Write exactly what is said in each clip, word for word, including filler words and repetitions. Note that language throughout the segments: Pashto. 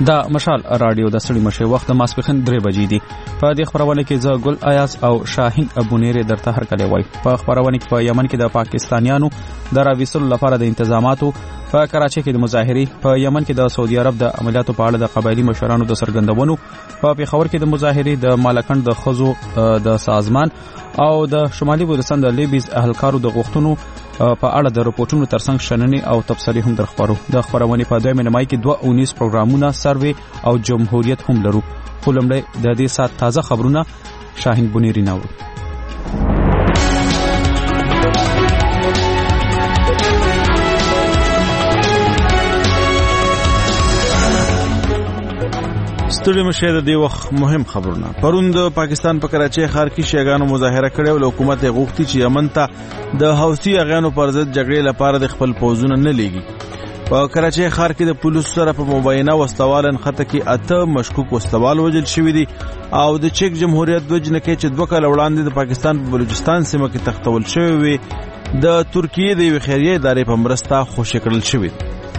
دا مشال رادیو د سړي مشه وخت د ماسپخین درې بجې دي. په دې خبرونه کې زه ګل ایاز او شاهین ابونیر درته هر کله وای. په خبرونه کې په یمن کې د پاکستانیانو د راوېستلو لپاره د انتظاماتو، په کراچۍ کې د مظاهرې، په یمن کې د سعودي عرب د عملیاتو په اړه د قبایلی مشرانو د سرګندونو، په پیښور کې د مظاهرې، د مالکند د خزو د سازمان او د شمالي وزیرستان د لیبیز اهلکارو د غوښتنو په اړه د رپورټونو ترڅنګ شننې او تبصرې هم درخبرو. د خبرونه په دویمه نیمایي کې دوه اونیس پروګرامونه، سروې او جمهوریت هم لرو. خو لومړی د دې سات تازه خبرونه شاهین بونیری ناوړو. ستړي مشه د دې وخت مهم خبرونه. پرون د پاکستان په کراچۍ ښار کې شیعاګانو مظاهره کړې او حکومت یې غوښتي چې یمن ته د حوثي اغیانو پر ضد جګړې لپاره د خپل پوځونه نه لیږي. په کراچۍ ښار کې د پولیسو سره په مبینه وسلوال نښته کې اته مشکوک وسلوال وژل شوي دي او د چک جمهوریت دوه جنکۍ چې دوه کاله وړاندې د پاکستان په بلوچستان سیمه کې تختول شوی وي د ترکیې د یوې خیریه ادارې په مرسته خوشي کړل شوي.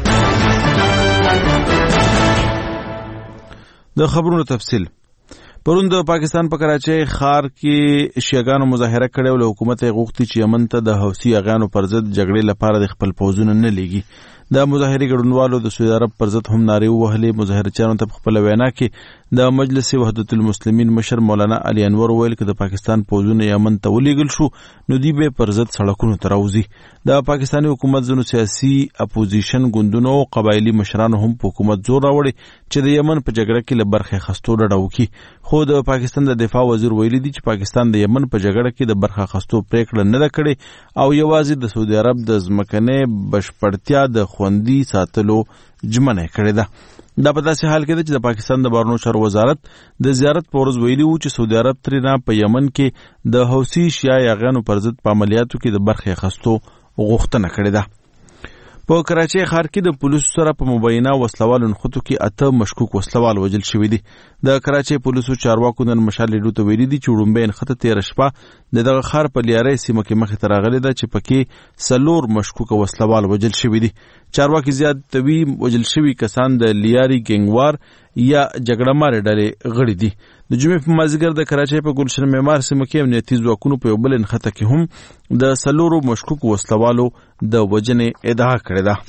د خبرونو تفصیل. پرون د پاکستان په کراچۍ ښار کې شیعاګانو مظاهره کړې او حکومت یې غوښتي چې یمن ته د حوثي اغیانو پر ضد جګړې لپاره د خپل پوځونه نه لیږي. د مظاهرې ګډونوالو د سعودي عرب پر ضد هم نارې ووهلې. مظاهرچیانو ته په خپله وینا کې د مجلس وحدت المسلمین مشر مولانا علي انور وویل که د پاکستان پوځونه یمن ته ولیږل شو نو دوی به پر ضد سړکونو ته راوځي. د پاکستاني حکومت ځینو سیاسي اپوزیشن ګوندونو او قبایلي مشرانو هم په حکومت زور راوړی چې د یمن په جګړه کې له برخې اخیستو ډډه وکړي. خو د پاکستان د دفاع وزیر ویلي دی چې پاکستان د یمن په جګړه کې د برخه اخیستو پریکړه نه ده کړې او یوازې د سعودي عرب د ځمکنۍ بشپړتیا د خوندي ساتلو ژمنه کړې ده. دا په داسې حال کې ده چې د پاکستان د بهرنیو چارو وزارت د زیارت په ورځ ویلي وو چې سعودي عرب ترېنه په یمن کې د حوثي شیعه اغیانو پر ضد په عملیاتو کې د برخې اخیستو غوښتنه کړې ده. په کراچۍ ښار کې د پولیسو سره په مبینه وسلوالو نښتو کې اته مشکوک وسلوال وژل شوي دي. د کراچۍ پولیسو چارواکو نن مشال ریډیو ته ویلي دي چې وړومبۍ نښته تېره شپه د دغه ښار په لیارۍ سیمه کې مخې ته راغلې ده چې پکې څلور مشکوکه وسلوال وژل شوي دي. چارواکي زیاتوي وژل شوي کسان د لیاري ګینګوار یا جګړه مارې ډلې غړي دي. د جمعې په مازدیګر د کراچۍ په ګلشن معمار سیمه کې امنیتي ځواکونو په یو بل نښته کې هم د څلورو مشکوکو وسلوالو د وژنې ادعا کړې ده.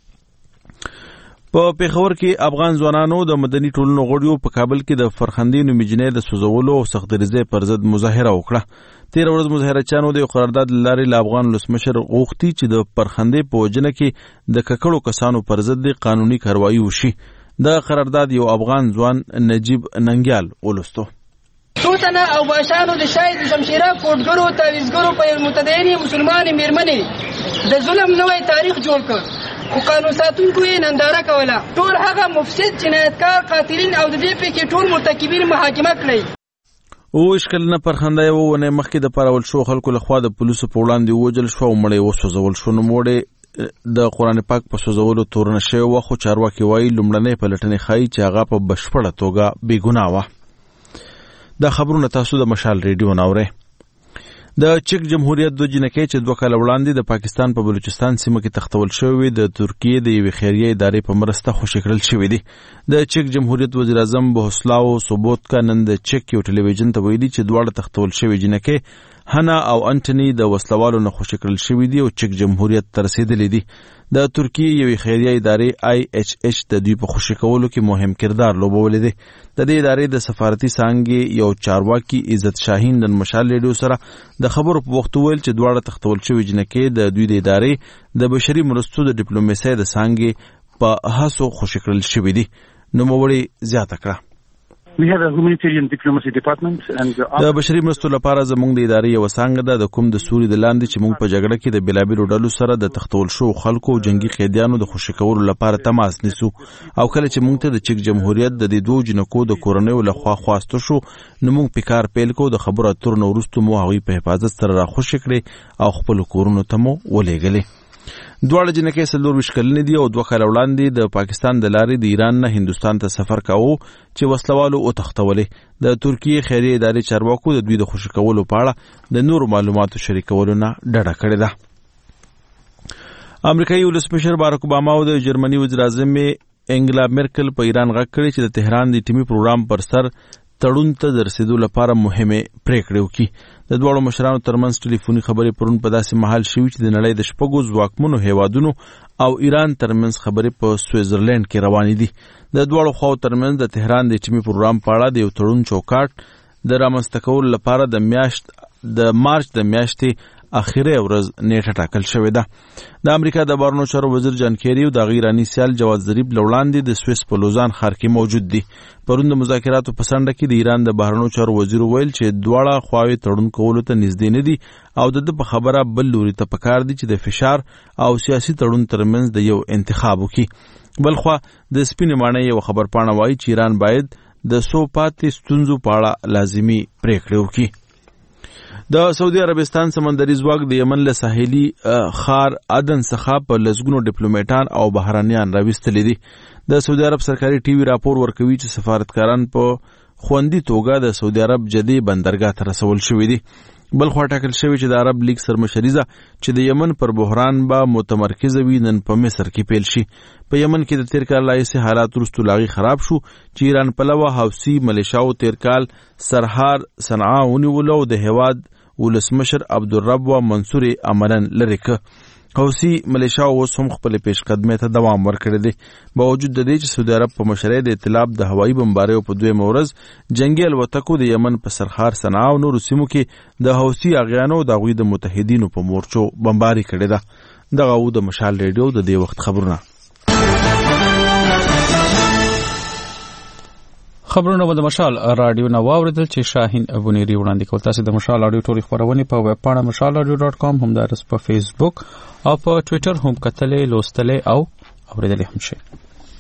په پیښور کې افغان ځوانانو د مدني ټولنو غړیو په کابل کې د فرخندې نومي جنۍ د سوځولو او سختدریزۍ پر ضد مظاهره وکړه. تېره ورځ مظاهرچیانو د یو قرارداد له لارې له افغان ولسمشر غوښتي چې د فرخندې په وژنه کې د ککړو کسانو پر ضد قانوني کاروایي وشي. د قرارداد یو افغان ځوان نجیب ننګیال ولستو. څو تنه اوباشانو د شاید شمشیره کوټګرو تعویضګرو په متدینې مسلمانې میرمنې د ظلم نوی تاریخ جوړ کړ خو قانون ساتونکو یې ننداره کوله. ټول هغه مفسد جنایتکار قاتلین او د دې پکې ټول مرتکبین محاکمه کړئ. اوویشت کلنه فرخنده یوه اونۍ مخکې د پارول شو خلکو لخوا د پولیسو په وړاندې ووژل شوه او مړی وسوځول شو. نوموړی د قرآن پاک په سوځولو تورنه شوې وه خو چارواکي وایي لومړنۍ پلټنې ښایي چې هغه په بشپړه توګه بېګناه وه. دا خبرونه تاسو د مشال ریډیو نه اورئ. د چک جمهوریت دوه جنکۍ چې دوه کاله وړاندې د پاکستان په بلوچستان سیمه کې تختول شوی وي د ترکیې د یوې خیریه ادارې په مرسته خوشي کړل شوي دي. د چک جمهوریت وزیر اعظم بوسلاو سوبوتکا نن د چک یو ټلویزیون ته ویلي چې دواړه تختول شوي جنکۍ هنا او انټوني د وسلوالو نه خوشي کړل شوي دي او چک جمهوریت ته رسېدلي دي. د ترکیې یوې خیریه ادارې آی ایچ ایچ د دوی په خوشي کولو کې مهم کردار لوبولی دی. د دې ادارې د سفارتي څانګې یو چارواکي عزت شاهین نن مشال ریډیو سره د خبرو په وخت وویل چې دواړه تختول شوي جنکۍ د دوی د ادارې د بشري مرستو د ډیپلوماسۍ د څانګې په هڅو خوشي کړل شوي دي. نوموړي زیاته کړه We have a humanitarian diplomacy department and د بشري مرستو لپاره زموږ د ادارې یوه څانګه ده د کوم د سوري د لاندې چې موږ په جګړه کې د بېلابېلو ډلو سره د تختول شوو خلکو او جنګي قیدیانو د خوشي کولو لپاره تماس نیسو او کله چې موږ ته د چک جمهوریت د دې دوو جنکو د کورنیو لخوا خواسته شو نو موږ په کار پیل کوو. د خبرو اترو نه وروسته مو هغوی په حفاظت سره راخوشي کړې او خپلو کورونو ته مو ولېږلې. دواړه جنکۍ څلورویشت کلنې دي او دوه کاله وړاندې د پاکستان د لارې د ایران نه هندوستان ته سفر کاوه چې وسلوالو وتښتولې. د ترکیې خیریه ادارې چارواکو د دوی د خوشي کولو په اړه د نورو معلوماتو شریکولو نه ډډه کړې ده. امریکایي ولسمشر باراک اوباما او د جرمني وزیر اعظم انګلا میرکل په ایران غږ کړی چې د تهران د ټیمي پروګرام پر سر تړون ته د رسیدو لپاره مهمه پریکړې وکړي. د دواړو مشرانو ترمنځ ټلیفوني خبرې پرون په داسې مهال شوې چې د نړۍ د شپږو ځواکمنو هیوادونو او ایران ترمنځ خبرې په سویټزرلند کې روانې دي. د دواړو خواو ترمنځ د تهران د ټیمي پروګرام په اړه د یو تړون چوکاټ د رامنځته کولو لپاره د میاشت د مارچ د میاشتې اخیری ورځ نیټه ټاکل شوې ده. د امریکا د بهرنیو چارو وزیر جان کیری او د ایراني سیال جواد ظریف لوړاندې د سویس په لوزان ښار کې موجود دي. پرون د مذاکراتو په څنډه کې د ایران د بهرنیو چارو وزیر ویل چې دواړه خواوې تړون کولو ته نږدې نه دي او د ده په خبره بل لوري ته پکار دي چې د فشار او سیاسي تړون ترمنځ د یو انتخاب وکړي. بلخوا د سپینې ماڼۍ یو خبرپاڼه وایي چې ایران باید د سو پاتې ستونزو په اړه لازمي پریکړې وکړي. د سعودي عربستان سمندري ځواک د یمن له ساحلي ښار عدن څخه په لسګونو ډیپلوماټان او بهرانیان راوستلي دي. د سعودي عرب سرکاري ټي وي راپور ورکوي چې سفارتکاران په خوندي توګه د سعودي عرب جدي بندرګاه ته رسول شوي دي. بل خوا ټاکل شوی چې د عرب لیگ سرمشریزه چې د یمن پر بحران به متمرکزه وي نن په مصر کې پیل شي. په یمن کې د تیر کال لایسه حالات وروسته لاغي خراب شو چې ایران پلوه حوثي ملیشاو تیر کال سرحار صنعا ونیول او د هواد ولسمشر عبدالرب و منصور عملاً لري که حوثي ملیشاو اوس هم خپل پیش قدمۍ ته دوام ورکړی دی. باوجود د دې چې سعودي عرب په مشرۍ د ائتلاف د هوایي بمباریو په دویمه ورځ جنګي الوتکو د یمن په سرحار صنعا او نورو سیمو کې د حوثي اغیانو د هغوی د متحدینو په مورچو بمباري کړې ده. دغه و د مشال ریډیو د دې وخت خبرونه. خبرونه به د مشال راډیو نه واوریدل چې شاهین ابونيري وړاندې کول. تاسو د مشال راډیو ټولې خبرونه په ویب پاڼه مشال راډیو ډاټ کام هم دارس په فیسبوک او په ټوئیټر هم کتلې لوستلې او اوریدلې هم شي.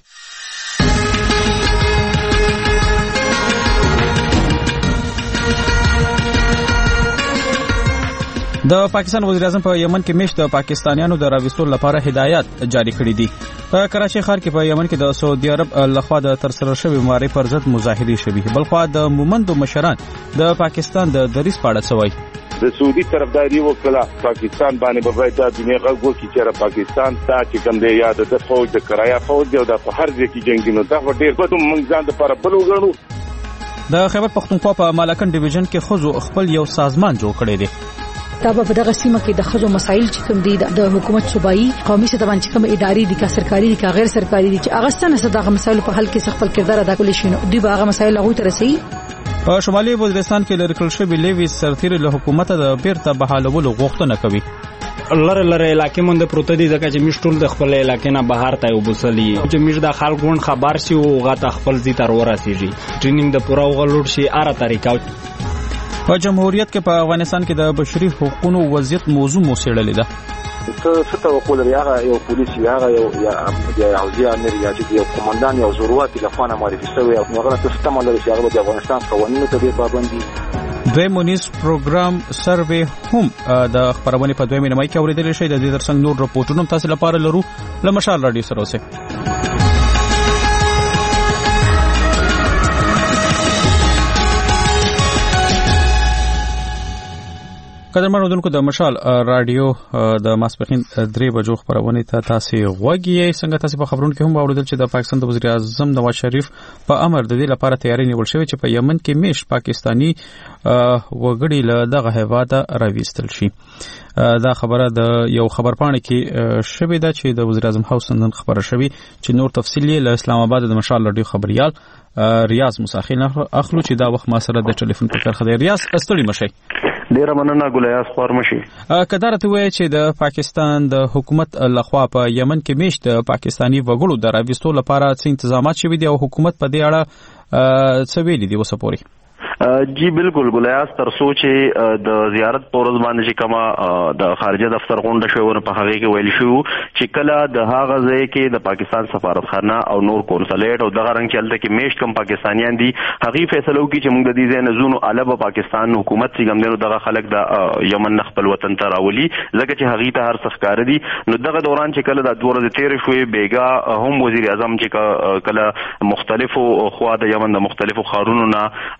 د پاکستان وزیر اعظم په یمن کې میشت د پاکستانیانو د راوستلو لپاره هدایت جاری کړي دي. په کراچي ښار کې په یمن کې د سعودي عرب لخوا د ترسره شوی مبارزې پر ضد مظاهرې شوې. بلخوا د مومندو مشران د پاکستان د دریځ په اړه څه وایي. د سعودي طرفداري وکړه پاکستان باندې به باید د دنیا غږ وکړي چې پاکستان ته چې کوم دی یا د فوج د کرایا فوج او د په هر ځای کې جنگي نو دا ډېر بد موږ ځان لپاره بل وګڼو. د خیبر پختونخوا په مالکن ډیویژن کې خزو خپل یو سازمان جوړ کړی دی. دا په دغه سیمه کې د خزو مسایل چې کوم دي د حکومت صوبایي قومي سطح باندې کوم اداري دي کا سرکاري دي کا غیر سرکاري دي چې هغه ستنه دغه مسایل په حل کې خپل کردار ادا کول شي نو دوی به هغه مسایل هغه ترسي. په شمالي وزیرستان کې لری کل شوی لیوی سرتیر له حکومت د بیرته بحالولو غوښتنه کوي. لره لره علاقې مونږ پروت دي ځکه چې مشټول د خپل علاقې نه بهر ته وبسلی چې مش د خلکو خبر شي او غته خپل ځی تر ورسیږي ټریننګ د پورا وغلوډ شي اره طریقه. په جمهوریت کې په افغانستان کې د بشري حقوقو وضعیت موضوع مو څېړلې ده. څه څه توقع لري هغه یو پولیس یا هغه یو یا حوزه امیر یا چې یو قومندان یو ضرورت لخوانه معرفي شوی او هغه څه ستمه لري چې هغه د افغانستان قوانینو ته دی پابند دي. دوی مونیس پروګرام سروې هم د خبرونه په دویمه نیمه کې اوریدل شي. د دې ترڅنګ نور رپورټونه تاسو لپاره لرو. لمشال رادیو سره اوسه. قدرمن اوردونکو د مشال رادیو د ماسپخین درې بجو خبرونه ته تاسو غوږی څنګه تاسو په خبرونو کې هم اوریدل چې د پاکستان د وزیر اعظم نواز شریف په امر د دې لپاره تیاری نیول شوی چې په یمن کې میش پاکستانی وګړي له دغه هیواد راوستل شي. دا خبره د یو خبرپاڼه کې شوې ده چې د وزیر اعظم هاوس نن خبره شوې چې نور تفصیل له اسلام آباد د مشال رادیو خبريال ریاض مساخین اخلو چې دا وخت ما سره د ټلیفون په کار خدای. ریاض استړي مشي. ډیره مننه ګولیاس خورمشي. کدارته وایي چې د پاکستان د حکومت لخوا په یمن کې میشت پاکستانی وګړو د راوستلو لپاره څه تنظیمات شوي دي او حکومت په دې اړه څه ویلي دي وسه پوري. جی بالکل ګولیاس تر سوچ د زیارت پورز باندې چې کما د خارجه دفتر غونډه شوونه په هغه کې ویل شو چې کله د هغه ځای کې د پاکستان سفارتخانه او نور کونسلیټ او دغه رنګ چلته کې میشت کم پاکستانیان دي هغه فیصله وکړي چې موږ د دې ځای نه زونو الوب پاکستان حکومت چې ګمندنو دغه خلک د یمن خپل وطن ته راولي ځکه چې هغه ته هر څه ښکار دي. نو دغه دوران چې کله د دوه ورځې تیر شوې بیګا هم وزیر اعظم چې کله مختلفو خوا د یمن د مختلفو خارونو نه د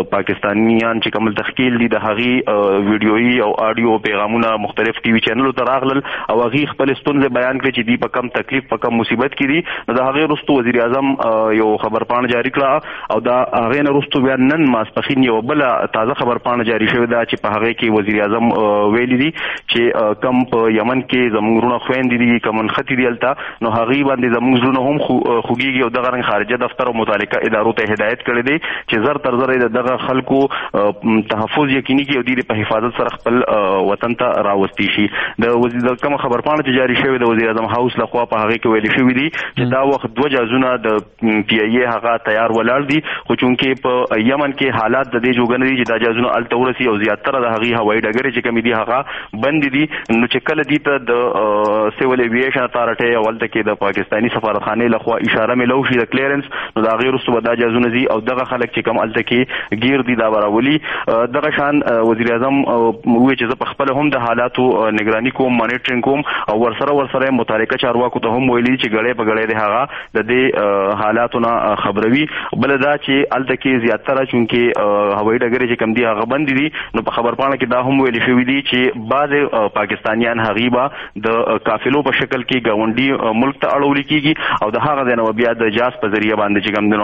پاکستانیان چې کوم تخکیل دي د هغي ویډیويي او آډیو پیغامونه مختلف ټي وي چینلونو ته راغلل او هغه خپل ستونزې بیان کړې چې دی په کم تکلیف په کم مصیبت کې دي. د هغه وروسته وزیر اعظم یو خبرپاڼه جاری کړه او دا هغه نه وروسته بیا نن ماسپخین یو بل تازه خبرپاڼه جاری شوې ده چې په هغه کې وزیر اعظم ویلي دي چې کم په یمن کې زموږ رونه خويندې دي کوم خطي دی الته نو هغه باندې زموږ رونه هم خوګيږي او دغه رنګ خارجه دفتر او متعلقه ادارو ته هدایت کړی دی چې زر تر زر دغه خلکو تحفظ یقیني کړي او د په حفاظت سره خپل وطن ته راوستي شي. د وزیر کوم خبرپاڼه چې جاری شوې د وزیر اعظم هاوس لخوا په هغه کې ویل شوې دي چې دا وخت دوه جازونه د پی ای ای هغه تیار ولاړ دي خو چونکې په یمن کې حالات د دې جوګنې دي چې دا جازونه الته ورسي او زیاتره د هغه هوایي ډګر چې کوم دي هغه بند دي نو چې کله دي ته د سیول ایویشن اتارټي اولته کې د پاکستانی سفارتخانه لخوا اشاره ملو شي د کلیرنس نو دا غیر رسو د جازونه دي او دغه خلک چې کوم الته کې گیر دي دا براولي دغه شان وزیر اعظم وی چې په خپل هم د حالاتو نگرانی کوم مانیټرینګ کوم او ورسره ورسره متعلقه چارواکو ته هم ویلي چې غړې په غړې د هغه د دې حالاتونو خبروي. بل دا چې الته کې زیاتره چونکې هوایي ډګر چې کوم دي هغه بند دي نو په خبرپاڼه کې دا هم ویل شوی دي چې بعض پاکستانیان هغیبا د قافلو په شکل کې گاونډي ملک ته اړول کیږي او د هغه د نو بیا د جاس په ذریعہ باندې چې کوم دنو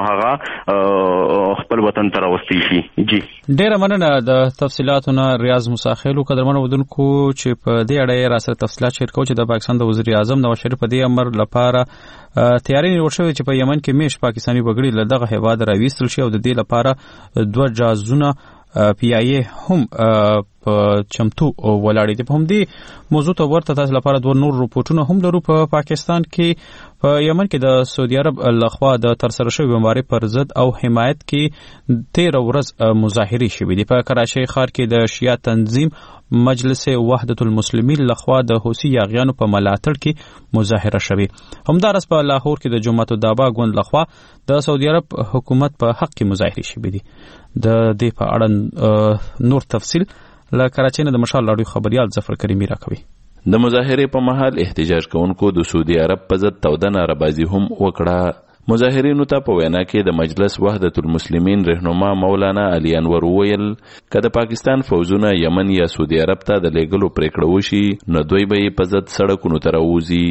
هغه خپل وطن ته راوستي شي. جی ډیره مننه د تفصیلاتونو ریاض مساخیلو قدرمن ودونکو چې په دې اړه را سره تفصیلات شیر کوي چې د پاکستان د وزیر اعظم نواز شریف په دې امر لپاره تیاری نیول شوې چې په یمن کې میش پاکستانی وګړي له دغه هیواد راويستل شي او د دې لپاره دوه جازونه پی آی ای هم په چمتو ولاړې دي. په همدې موضوع ته ورته تاسو لپاره دوه نور رپورټونه هم لرو. په پاکستان کې په یمن کې د سعودي عرب لخوا د ترسره شوی بمبارۍ پر ضد او حمایت کې تیر ورځ مظاهرې شوې دي. په کراچۍ ښار کې د شیعه تنظیم مجلس وحدت المسلمین لخوا د حوثي یاغیانو په ملاتړ کې مظاهره شوې. همدارس په لاهور کې د جمعیت الدعوه ګوند لخوا د سعودي عرب حکومت په حق کې مظاهرې شوې دي. د دې په اړه نور تفصیل له کراچۍ نه د مشال راډیو خبريال ظفر کریمی راکوي. د مظاهرې په محل احتجاج کوونکو د سعودي عرب په ضد توده ناربازي هم وکړه. مظاهرینو ته په وینا کې د مجلس وحدت المسلمین رهنما مولانا علي انور وویل که د پاکستان فوجونه یمن یا سعودي عرب ته د لیږلو پریکړه وشي نو دوی به یې په ضد سړکونو ته راوځي.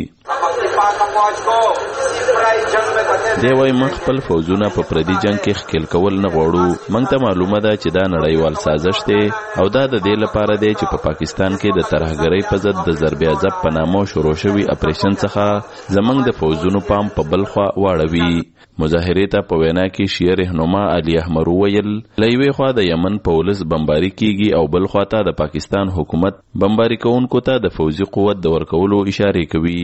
دی وایي موږ خپل فوجونه په پردي جنگ کې ښکیل کول نه غواړو. موږ ته معلومه ده چې دا نړیوال سازش دی او دا د دې لپاره دی چې په پاکستان کې د ترهګرۍ په ضد د ضرب عذاب په نامه شروع شوي اپریشن څخه زموږ د فوجونو پام په بل خوا واړوي. مظاهرې ته په وینا کې شیعه رهنما علي احمر وویل له یوې خوا د یمن په ولس بمباري کیږي او بل خوا ته د پاکستان حکومت بمباري کوونکو ته د فوجي قوت د ورکولو اشاره کوي.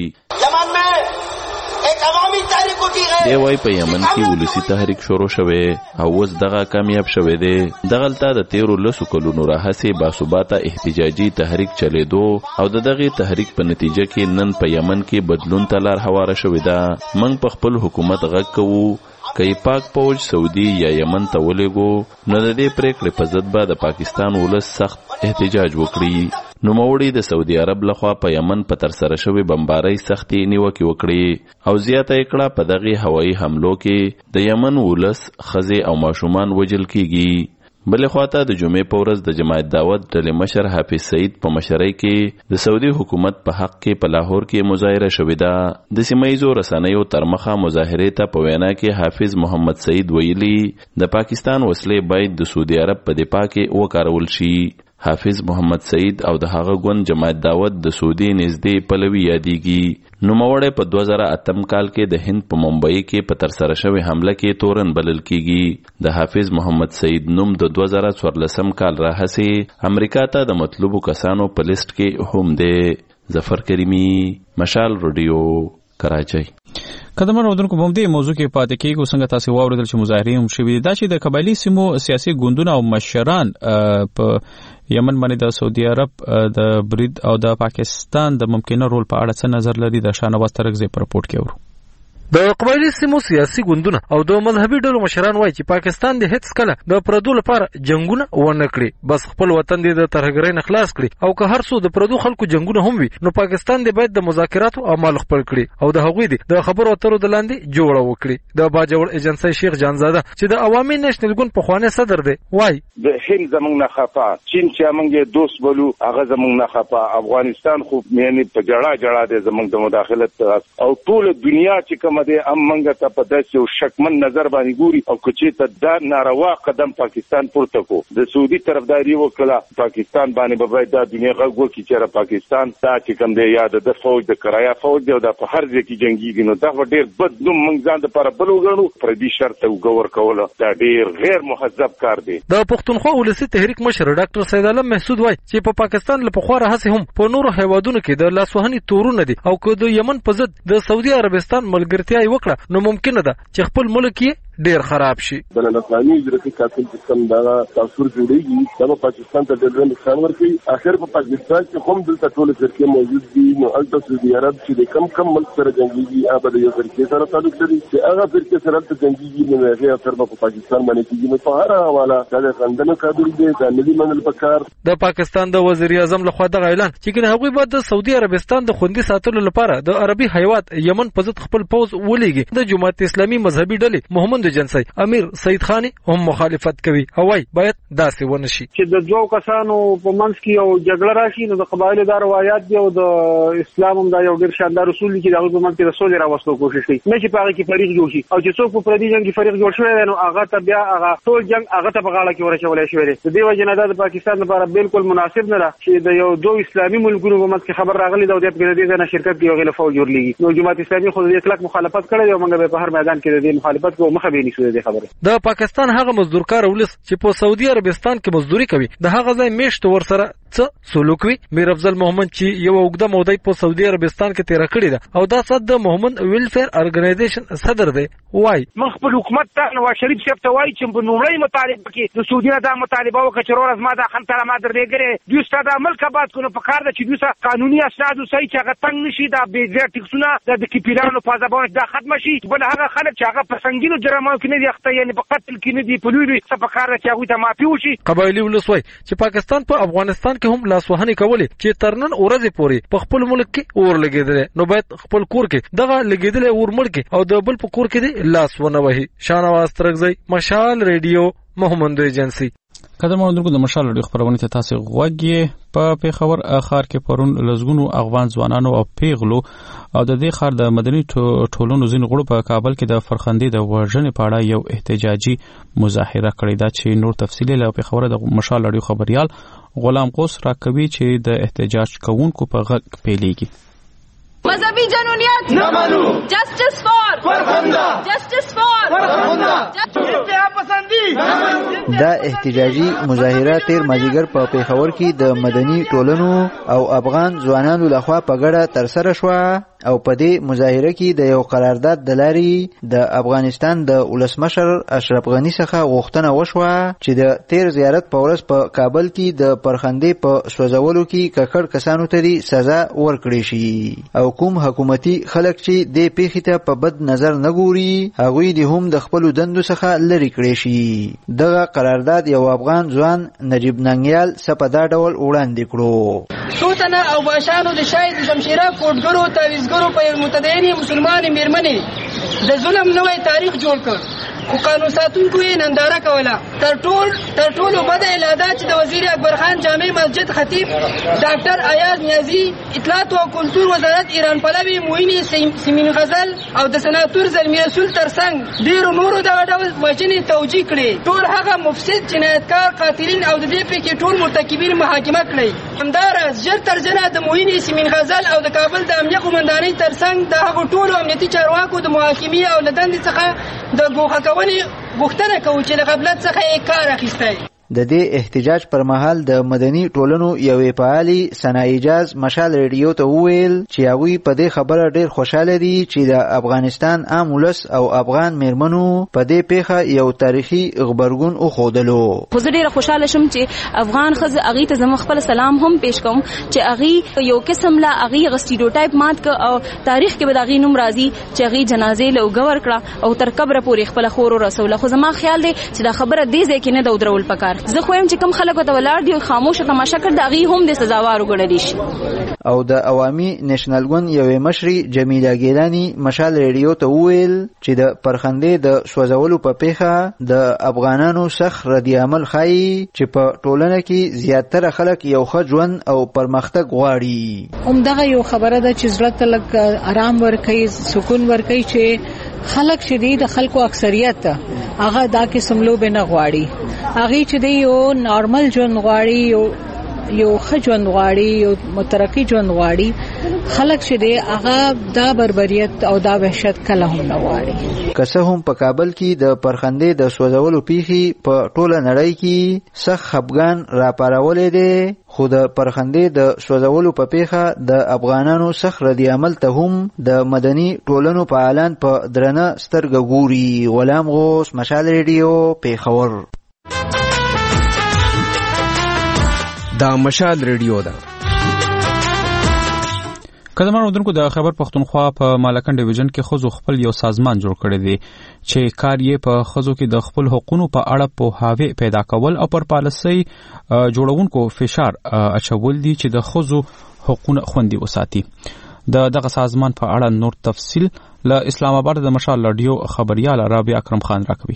دی وای په یمن کې ولسی تحریک شروع شوه او اوس دغه کامیاب شوه دی. دغلته د تیرو لسو کلونو راهسې باثباته احتجاجي تحریک چلیدو او د دغه تحریک په نتیجه کې نن په یمن کې بدلون ته لار هواره شوې ده. موږ په خپل حکومت غږ کوو کای پاک فوج سعودي یا یمن ته ولېګو نو د دې پریکړې په ضد به د پاکستان ولس سخت احتجاج وکړي. نو موړي د سعودي عرب لخوا په یمن په تر سره شوی بمبارۍ سختي نیوکه وکړي او زیاته کړه په دغه هوایي حملو کې د یمن ولس خزه او ماشومان وجل کیږي. بل خواته د جمعې په ورځ د جماعت دعوت ډلې مشر حافظ سعید په مشرۍ کې د سعودي حکومت په حق کې په لاهور کې مظاهره شوې ده. د سیمایي رسنیو تر مخه مظاهرې ته په وینا کې حافظ محمد سعید ویلي د پاکستان وسلې باید د سعودي عرب په دفاع کې وکارول شي. حافظ محمد سعید او د هغه ګوند جماعت دعوت د سعودي نږدې پلوي یادېږي. نوموړی په دوه زره اتم کال کې د هند په ممبئی کې په تر سره شوې حمله کې تورن بلل کیږي. د حافظ محمد سعید نوم د دوه زره څوارلسم کال راهیسې امریکا ته د مطلوبو کسانو په لیست کې هم دی. ظفر کریمی، مشال رادیو، کراچۍ. قدمن ودونکو په دې موضوع کې پاتې کېږو. څنګه تاسو واوریدل چې مظاهرې هم شوې دي دا چې د قبایلی سیمو سیاسي ګوندونه او مشران په یمن باندې د سعودي عرب د برید او د پاکستان د ممکنه رول په اړه څه نظر لري د شاهنواز ترکزی په رپورت کې ورو. د قبایلی سیمو سیاسي ګوندونه او د مذهبي ډلو مشران وایي چې پاکستان د هیڅ کله د پردو لپاره جنگونه ونه کړي، بس خپل وطن د ترهګرۍ نه خلاص کړي او که هر څو د پردو خلکو جنگونه هم وي نو پاکستان د باید د مذاکراتو عمل خپل کړي او د هغوی د خبرو اترو د لاندې جوړه وکړي. د باجوړ ایجنسی شیخ جانزاده چې د عوامي نېشنل ګوند پخوانی صدر دی وایي د هند زمونږ نه خفا، چین چې موږ دوست بولو هغه زمونږ نه خفا، افغانستان خو مېنې په جړه جړه د زمونږ د مداخلت او ټول دنیا چې کوم دی ام منګه ته په داسې یو شکمن نظر باندې ګوري او کچې ته دا ناروا قدم پاکستان پورته کو د سعودي طرفداري وکړه پاکستان باندې به باید دا دنیا غږ وکړي چې پاکستان دا چې کوم دی یا د فوج د کرایا فوج دی او دا په هر ځای کې جنگيږي نو دا ډېر بد نوم موږ ځان لپاره بل وګڼو، پر دې شرط وګور کوله دا ډېر غیر مهذب کار دی. د پښتونخوا ولسی تحریک مشر ډاکټر سید عالم محسود وایي چې په پاکستان له پخوا راهسې هم په نورو هیوادونو کې د لاسوهنې تورونه دي او که د یمن په ضد د سعودي عربستان ملګرتیا یې وکړه نو ممکنه ده چې خپل ملک یې ډیر خراب شي. بل افغاني اجراتي قاتل سیستم دا تاثیر جوړیږي دا پاکستان ته ډېر نقصان ورکوي. اخر په پاکستان کې هم دلته ټول فرقې موجود دي نو البته سعودي عرب چې د کم کم ملک سره جنگيږي هغه د یو فرقې سره تعلق لري چې هغه فرقې سره ته جنگيږي نو هغه اثر په پاکستان باندې کېږي نو په هر حواله دا خندنه قابل دي دا ملي منل پکار. د پاکستان د وزیر اعظم لخوا د اعلان چې کنه هغوی به د سعودي عربستان د خوندي ساتلو لپاره د عربي هیواد یمن په ضد خپل پوز ولېږي. د جماعت اسلامي مذهبي ډلې محمد جنسی امیر سید خان هم مخالفت کوي او وايي باید داسې ونه شي چې د دوه کسانو په منځ کې یو جګړه راشي نو د قبایلو د روایت دی او د اسلام هم دا یو ډېر شاندار اصول دي چې د هغوی په منځ کې د سولې راوستلو کوشش کوي نه چې په هغه کې فریق جوړ شي او چې څوک په پردي جنګ کې فریق جوړ شوی دی نو هغه ته بیا هغه ټول جنګ هغه ته په غاړه کې ورچولی شوی دی. د دې وجې نه دا د پاکستان لپاره بالکل مناسب نه ده چې د یو دوه اسلامي ملکونو په منځ کې خبر راغلی دی او د دې ځای نه شرکت کوي او هغې له فوج جوړېږي نو جماعت اسلامي خو د دې کلک مخالفت کړی دی او موږ به په هر میدان کې د دې مخالفت کوو مخه به نیسو د دې خبرې. د پاکستان هغه مزدورکار ولس چې په سعودي عربستان کې مزدوري کوي د هغه ځای میشت ورسره څه سلوک وي. میر افضل محمد چې یو اوږده موده په سعودي عربستان کې تیر کړی ده او دا صد د محمد ویلفیر ارګنایزیشن صدر دی وای مخ په حکومت ته نواز شریف صاحب ته وای چې په نومړی مطالبه کې د سعودي نه دا مطالبه وکړه چې ورځ ما دا خنتره ما درېګره دوی ستاسو د ملک آباد کو نه په کار ده چې دوی سره قانوني اسناد وسای چې هغه تنګ نشي دا به زیات ټیکسونه د کیپیلانو په ځبان دا ختم شي بل هغه خلک چې هغه په سنگینو جرمانو کې نه دي اخته یعنی په قتل کې نه دي په لوی څه په کار ده چې هغه ته معافي وشي. قبایلی ولس وای چې پاکستان په افغانستان کې هم لاسوهنې کولې چې ترنن ورځې پورې په خپل ملک کې اور لګېدل نو باید خپل کور کې دغه لګېدل اور مړ کې او د بل په کور کې دی لاس ونه وهي. شاهنواز ترغزی مشال ریډیو محمد ایجنسی. قدر مندرګو د مشال ریډیو خبرونه ته تاسو غوږی په پیښور ښار کې پرون لزګونو افغان ځوانانو او پیغلو او د دې ښار د مدني ټولنو ځین غړو په کابل کې د فرخندې د وژنې په اړه یو احتجاجي مظاهره کړې ده چې نور تفصیلی له پیښور د مشال ریډیو خبريال غلام قوس راکوي چې د احتجاج کوونکو په غږ پیلېږي. مذهبی جنونیت نہ مانو جسٹس فار فرخندہ جسٹس فار فرخندہ انتہا پسندی. دا احتجاجي مظاهره تیر مازیګر په پیښور کې د مدني ټولنو او افغان ځوانانو لخوا په ګډه ترسره شوه او په دې مظاهره کې د یو قرارداد د لارې د افغانستان د ولسمشر اشرف غنی څخه غوښتنه وشوه چې د تیر زیارت په ورځ په کابل کې د پرخندې په سوځولو کې ککړ کسانو ته سزا ورکړي شي او کوم حکومتي خلک چې د پیښې ته په بد نظر نه ګوري هغوی د هم د خپل دندو څخه لري کړي شي. دغه قرارداد یو افغان ځوان نجیب ننګیال سپدا ډول وړاندې کړو. سوتنه او باشانو د شاهد شمشیره کوټګرو تعویزګرو په متدیني مسلمان میرمنې د ظلم نوې تاریخ جوړ کړ او قانون ساتونکو یې ننداره کوله. تر ټول تر ټولو بده الادا چې د وزیر اکبر خان جامع مسجد خطیب ډاکټر ایاز نیازی اطلاعات او کلتور وزارت ایران پلوي موینی سیمین غزل او د سناتور زلمی رسول ترڅنګ ډیرو نورو دغه ډول وژنې توجیه کړي. ټول هغه مفسد جنایتکار قاتلین او د دې پکې ټول مرتکبین محاکمه کړي. همداراز ژر تر ژره د موینی سیمین غزل او د کابل د امنیه قومندانۍ ترڅنګ د هغو ټولو امنیتي چارواکو د محاکمې او له دندې څخه د ګوښه کونې غوښتنه کوو چې له غفلت څخه یې کار اخیستی. د دې احتجاج پر مهال د مدني ټولنو یوې فعالي ثنا ایجاز مشال ریډیو ته وویل چې هغوی په دې خبره ډېر خوشاله دي چې د افغانستان عام ولس او افغان میرمنو په دې پیښه یو تاریخي غبرګون وښودلو. خو زه ډېره خوشاله شم چې افغان ښځې هغې ته زما خپل سلام هم پیش کوم چې هغې یو قسم لا هغې هغه سټیریوټایپ مات کړه او تاریخ کې به د هغې نوم راځي چې هغې جنازې له اوږه ورکړه او تر قبره پورې خپله خور ورسوله. خو زما خیال دی چې دا خبره دې ځای کې نه ده ودرول پکار. زه خو یم چې کوم خلک ورته ولاړ دي خاموشه تماشه کړ د هغې هم د سزاوار وګڼلی شي. او د عوامي نیشنل ګوند یوې مشرې جمیله ګیلاني مشال ریډیو ته وویل چې د پرخندې د سوځولو په پیښه د افغانانو سخت ردي عمل ښایي چې په ټولنه کې زیاتره خلک یو ښه ژوند او پرمختګ غواړي. همدغه یو خبره ده چې زړه ته لږ آرام ورکوي، سکون ورکوي چې خلک چې دی د خلکو اکثریت هغه دا قسم لوبې نه غواړي. هغې چې دی یو نارمل ژوند غواړي، یو یو ښه ژوند غواړي، یو مترقي ژوند غواړي. خلک چې دی هغه دا بربریت او دا وحشت کله هم نه غواړي. که څه هم په کابل کې د پرخندې د سوځولو پیښې په ټوله نړۍ کې سخت خپګان راپارولی دی، خو د پرخندې د سوځولو په پیښه د افغانانو سخت ردي عمل ته هم د مدني ټولنو فعالان په درنه سترګه ګوري. غلام غوث، مشال ریډیو، پیښور. دا مشال ریډیو ده. قدمان ودونکو د خیبر پښتونخوا په مالکن ډیویژن کې خزو خپل یو سازمان جوړ کړی دی چې کار یې په خزو کې د خپل حقوقو په اړه پوهاوی پیدا کول او پر پالیسي جوړونکو فشار اچول دي چې د خزو حقوق خوندي وساتي. د دغه سازمان په اړه نور تفصیل له اسلام آباد د مشال رادیو خبريال رابعه اکرم خان راکوي.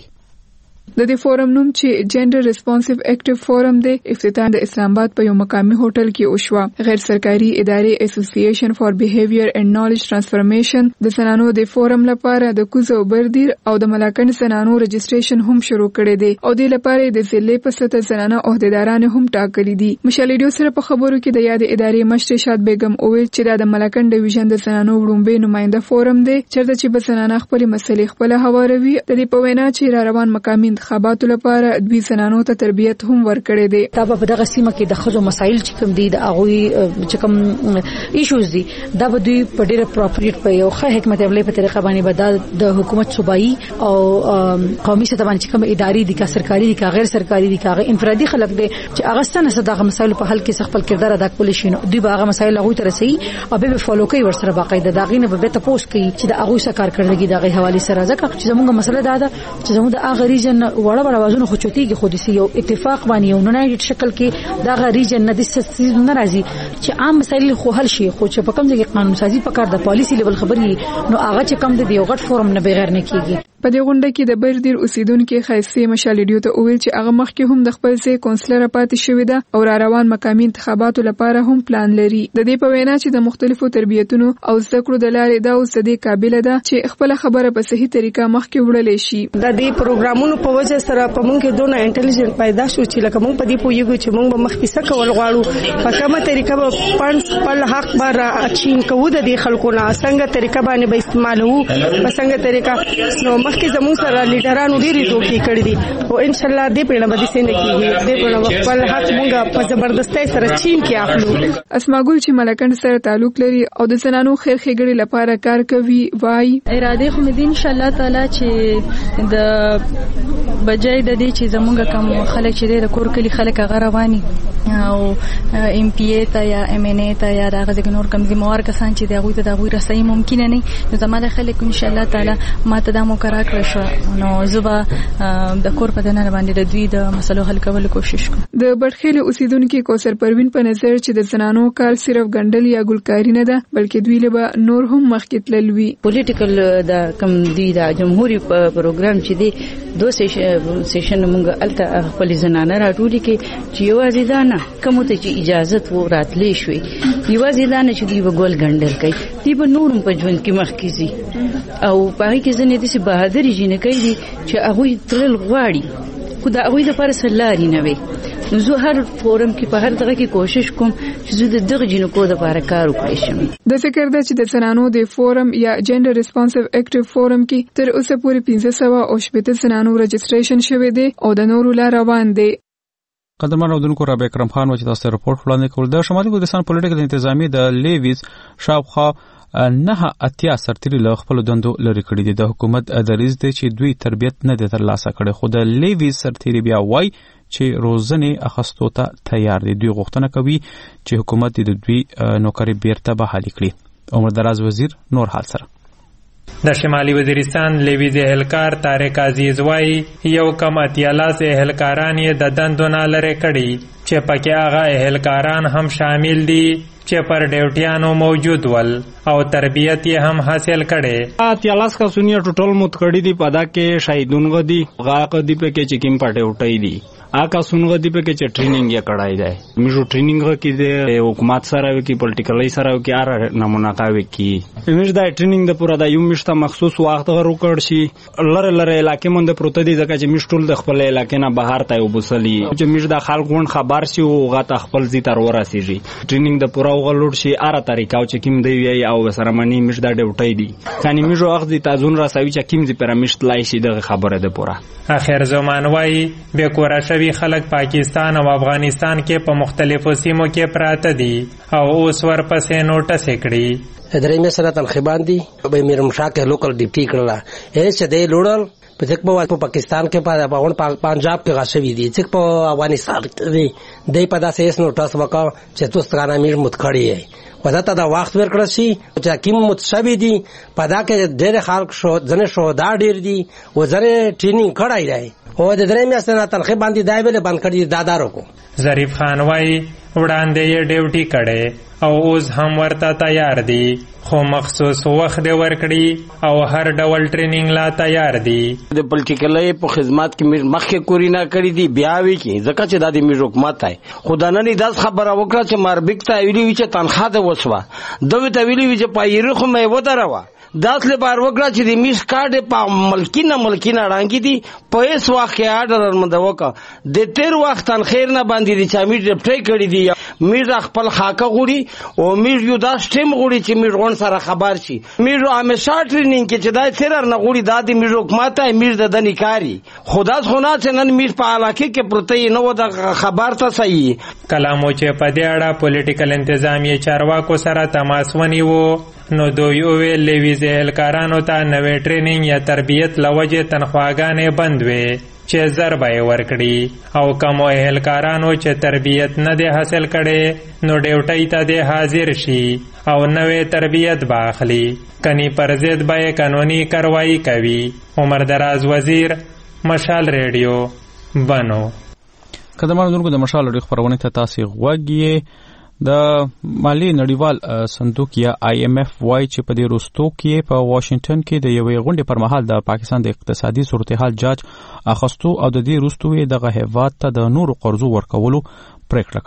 د دې فورم نوم چې جنډر ریسپانسیو اکټیو فورم دی افتتاح د اسلام آباد په یو مقامي هوټل کې وشوه. غیر سرکاري ادارې اسوسییشن فار بیهیویر اینڈ نالج ټرانسفورمیشن د زنانو د فورم لپاره د کوزو بردیر او د ملاکنډ زنانو رجسټریشن هم شروع کړی دی او د لپاره د ضلع په سطح زنانه عہدیداران هم ټاکلي دي. مشال ریډیو سره په خبرو کې د یاد ادارې مشر شاد بیگم اویل چې د ملاکنډ ډیویژن د زنانو وړومبي نماینده فورم دی چیرته چې به زنانه خپل مسلې خپل هواروي. د دې په وینا چې را روان مقامي انتخاباتو لپاره دوی زنانو ته تربیت هم ورکړي دي. دا په دغه سیمه کې د خزو مسایل چې کوم دي د هغه چې کوم ایشوز دي دا به دوی په ډیره پراپریټ په یو ښه حکمت عملي په طریقه باندې بدل د حکومت صوبایي او قومي سطح باندې کوم ادارې دي کا سرکاري دي کا غیر سرکاري دي کا انفرادي خلک دي چې هغه ستنه دغه مسایل په حل کې خپل کردار ادا کول شي نو دوی به هغه مسایل هغه تر رسي او به فالو کوي ورسره باقاعده داغینه به ته پوسټ کوي چې د هغه سره کار کړنګي دغه حواله سره ځکه چې زموږ مسله دا ده چې زموږ د هغه ریجن وړه وازونه خو چوتيږي خو د یو اتفاق باندې یو یونایټډ شکل کې دا غریجن نه د سیستم ناراضي چې عام مسایل خو حل شي خو چې په کوم ځای کې قانون سازي پکار د پالیسی لیول خبري نو هغه چې کم د یو غټ فورم نه بغیر نه کیږي. په دې غونډه کې د بردیر اوسیدونکو خاصه مشال ریډیو ته ویل چې هغه مخکې هم د خپل ځای کونسلر پاتې شوې ده او را روان مقامي انتخاباتو لپاره هم پلان لري. د دې په وینا چې د مختلفو تربیتونو او زده کړو د لارې دا اوس د دې قابل ده چې خپل خبره په صحیح طریقه مخکې وړلې شي. د دې پروګرامونو په وجه سره په مونږ کې دونه انټيليجنت پیدا شو چې لکه مونږ په دې پوهیږو چې مونږ به مخکې څه کول غواړو په کومه طریقه به پنځ خپل حق بار اچین کوو د دې خلکو نه څنګه طریقه باندې به استعمالو په څنګه طریقه نو مخکې زموږ سره لیډرانو ډېری دوکې کړې دي او ان شاء الله دې په اړه به څه نه کیږي دې په اړه خپل حق مونږ په زبردستۍ سره چین کې اخلو. اسماګل چې ملکند سره تعلق لري او د زنانو خیر ښېګړې لپاره کار کوي وای اراده خو مې دي ان شاء الله تعالی چې د بجای د دې چې زمونږ کوم خلک چې د کور کلی خلک هغه رواني او ام پی ای ته یا ام ان ای ته یا دغه ځګ نور کم ذمہوار کسان چې دغه ته دغه رسای ممکن نه نو زموږ خلک ان شاء الله تعالی ما ته د مقرره کړ شو نو زبا د کور په دنه باندې د دوی د مسلو حل کولو کوشش کوم. د بټخیل اوسیدونکو کوثر پروین په نظر چې د زنانو کار صرف ګندل یا ګلکاری نه ده بلکې دوی له نور هم مخکې تللوي. پولیټیکل د کم دی د جمهوریت پروګرام چې دی دو سیشن مونږ الته خپل زنانه راټولې کې چې یوازې دا نه کوم ته چې اجازه و راتلې شوې یوازې دا نه چې دی وګول ګندل کوي دی به نورم په ژوند کې مخکې زی او پای کې ځنې د سي بهادر جن کوي چې هغه تل غواړي خو دا هغه د پر سلاري نه وي نو زه هر فورم کې په هر دغه کې کوشش کوم چې زه د دغه جنکو د لپاره کار وکړم شم. د ذکر ده چې د زنانو د فورم یا جنډر ریسپانسیو اکټیو فورم کې تر اوسه پورې پنځه سوه او شپږ زنانو رجسټریشن شوه دي او د نورو لار روان دي. قدرمن اودونکو رابع اکرم خان و چې تاسو رپورټ وړاندې کول د شمالي کردستان پولیټیکل انتظامی د لیویز شاوخوا نه اتیا سرتیري له خپل دندو لري کړی دي. د حکومت دریځ دی چې دوی تربیت نه دي ترلاسه کړي، خو د لیویز سرتیري بیا وایي چې روزنې اخستو ته تیار دي. دوی غوښتنه کوي چې حکومت د دوی نوکری بیرته بحالي کړي. عمر دراز وزیر نور حال سره د شمالي وزیرستان لیویز اهلکار طارق عزیز وایي یو کم اتیالاس اهلکاران یې د دندو نه لرې کړي چې پکې هغه اهلکاران هم شامل دي چې پر ډیوټیانو موجود ول او تربیت یې هم حاصل کړي. اتیالاس کا سونیا ټوټل مت کړي دي پدا کې شهیدون غدي غاق دی په کې چې کیم پټه وټای دي آکا سونغه دی په کې چې ټریننګ یې کړای دی. میجو ټریننګ کې د حکومت سره وکي پولیټیکلی سره وکي ار نمونه کا وکي میج دا ټریننګ د پورا د یو مشته مخصوص وخت غرو کړ شي لره لره علاقې مونږ د پروت دي ځکه چې میشټول د خپل علاقې نه بهر ته وبسلی چې میج د خلکون خبر شي او غته خپل زی تر ورسیږي. ټریننګ د پورا وغلوډ شي ار طریقو چې کیم دی وی او سرمنی میج د ډیوټي دي کانی میجو وخت د تازون راسوي چې کیم زی پرمیشت لای شي د خبره ده پورا. اخر زمان وای به کورا شوی خلک پاکستان او افغانستان کې په مختلفو سیمو کې پراته دي او اوس ورپسې نوټس کړي. درې مې سره تنخیبان دي به میر مشاکه لوکل ډیپټي کړلا هیڅ دې لوړل په ځکه په پاکستان کې په افغان پنجاب کې غاشوي دي ځکه په افغانستان کې دې په داسې اس نوټس وکاو چې تاسو څنګه میر متخړی وځه دا وخت ورکړی شي چې کوم متشابه دي پدا کې ډېر خلک شو ځنه شو دا ډېر دي و زره ټریننګ کړای دی او د درې میاشتې نه تنخیب باندې دای ویل بند کړی دادارو کو. ظریف خان وای وړاندې یې ډیوټي کړي او اوس هم ورته تیار دي خو مخصوص وخت دی ورکړي او هر ډول ټریننګ لا تیار دي. د پولیټیکلي په خدمات کې مخکې کورینا کړی دي بیا وی کی ځکه چې د دې حکومت ہے خدانه نه داس خبره وکړه چې ماربیک ته ویلي چې تنخواه ده وسوه دوی ته ویلي چې پایره خو مې ودروا داس له بار وکړه چې د میس کارت په ملکینه ملکینه رانګی دي په اس وخت آرډر مند وکړه د تیر وخت تن خیر نه باندې دي چې امیر ډپټي کړی دي میر خپل خاکه غوړي او میر یو داس ټیم غوړي چې میر غون سره خبر شي میر همیشه ټریننګ کې چې دای سره نه غوړي د دې میر حکومت میر د دني کاری خدا خونه چې نن میر په علاقه کې پروتې نو د خبر ته صحیح کلامو چې په دې اړه پولیټیکل انتظامی چارواکو سره تماس ونیو نو دوی ویل لیویز اهلکارانو ته نوې ټریننګ یا تربیت لوجه تنخواګانې بند وي چې ضربه یې ورکړي او کوم اهلکارانو چې تربیت نه دی حاصل کړي نو ډیوټي ته دی حاضر شي او نوې تربیت باخلي کني پر ضد به قانوني کاروایی کوي. عمر دراز وزیر مشال ریډیو بنو. قدمانو دونکو د مشال ریډیو خبرونه ته تاسو غوږی. د مالی نړیوال صندوق یا آی ایم اف وای چې په دې وروستو کې په واشنگټن کې د یوې غونډې پر مهال د پاکستان د اقتصادي صورتحال جاج اخستو او د دې وروستو دغه هیواد ته د نورو قرضو ورکولو پریکړه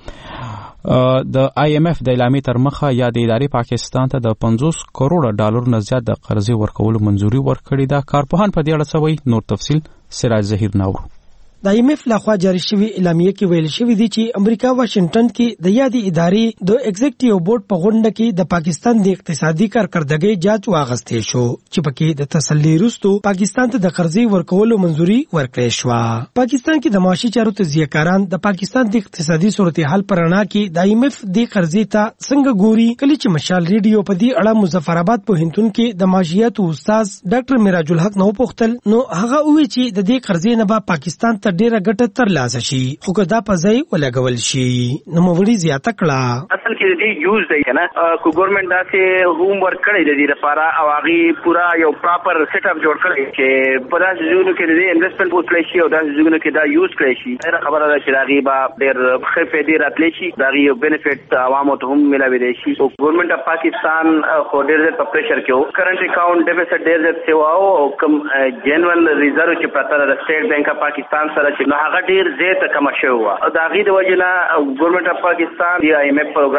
کړې. د آی ایم اف د اعلامیې تر مخه یا د ادارې پاکستان ته د پنځوس کروڑ ډالر نه زیات د قرضې ورکولو منځوري ورکړې ده. کارپوهان په دې اړه څه وایي؟ نور تفصیل سراج ظهیر ناور. د آی ایم اف لخوا جاری شوی اعلامیه کې ویل شوی دی چې امریکا واشنگټن کې د یادې ادارې د ایگزیکټیو بورډ په غونډه کې د پاکستان د اقتصادي کارکردګۍ جاج واغستې شو چې پکې د تسلی وروسته پاکستان ته د قرضې ورکولو منځوري ورکړې شو. پاکستان کې د معاشي چارو تجزیه‌کاران د پاکستان د اقتصادي صورتحال پر اړه کې د آی ایم اف د قرضې ته څنګه ګوري کله چې مشال ریډیو په دې اړه مظفرآباد پوهنتون کې د معاشیاتو استاد ډاکټر میراج الحق نو پوښتل نو هغه وی چې د دې قرضې نه به پاکستان ته ډیره ګټه ترلاسه شي خو که دا په ځای ولګول شي نو موري زیاته کړه. اصل کې دې یوز دی کنه کو ګورنمنت دا چې هوم ورک کړی دی لپاره او هغه پورا یو پراپر سیټ اپ جوړ کړی چې په داسې ځایونو کې دې انویسټمنټ وکړي شي او داسې ځایونو کې دا یوز کړی شي. دا خبره ده چې هغه به ډېر ښه فائدې راتلی شي دا یو بینیفټ عوامو ته هم ملاوي دی شي. او ګورنمنت اف پاکستان خو ډېر زیات په پریشر کې و کرنٹ اکاؤنٹ ډیفیسټ ډېر زیات سیوا او کم جنرال ریزرو چې پراته د سټیټ بانک اف پاکستان سره چې هغه ډیر زیات کم شوی و. دا غي د وجنه ګورنمنت اف پاکستان دی آی ایم اف پروګرام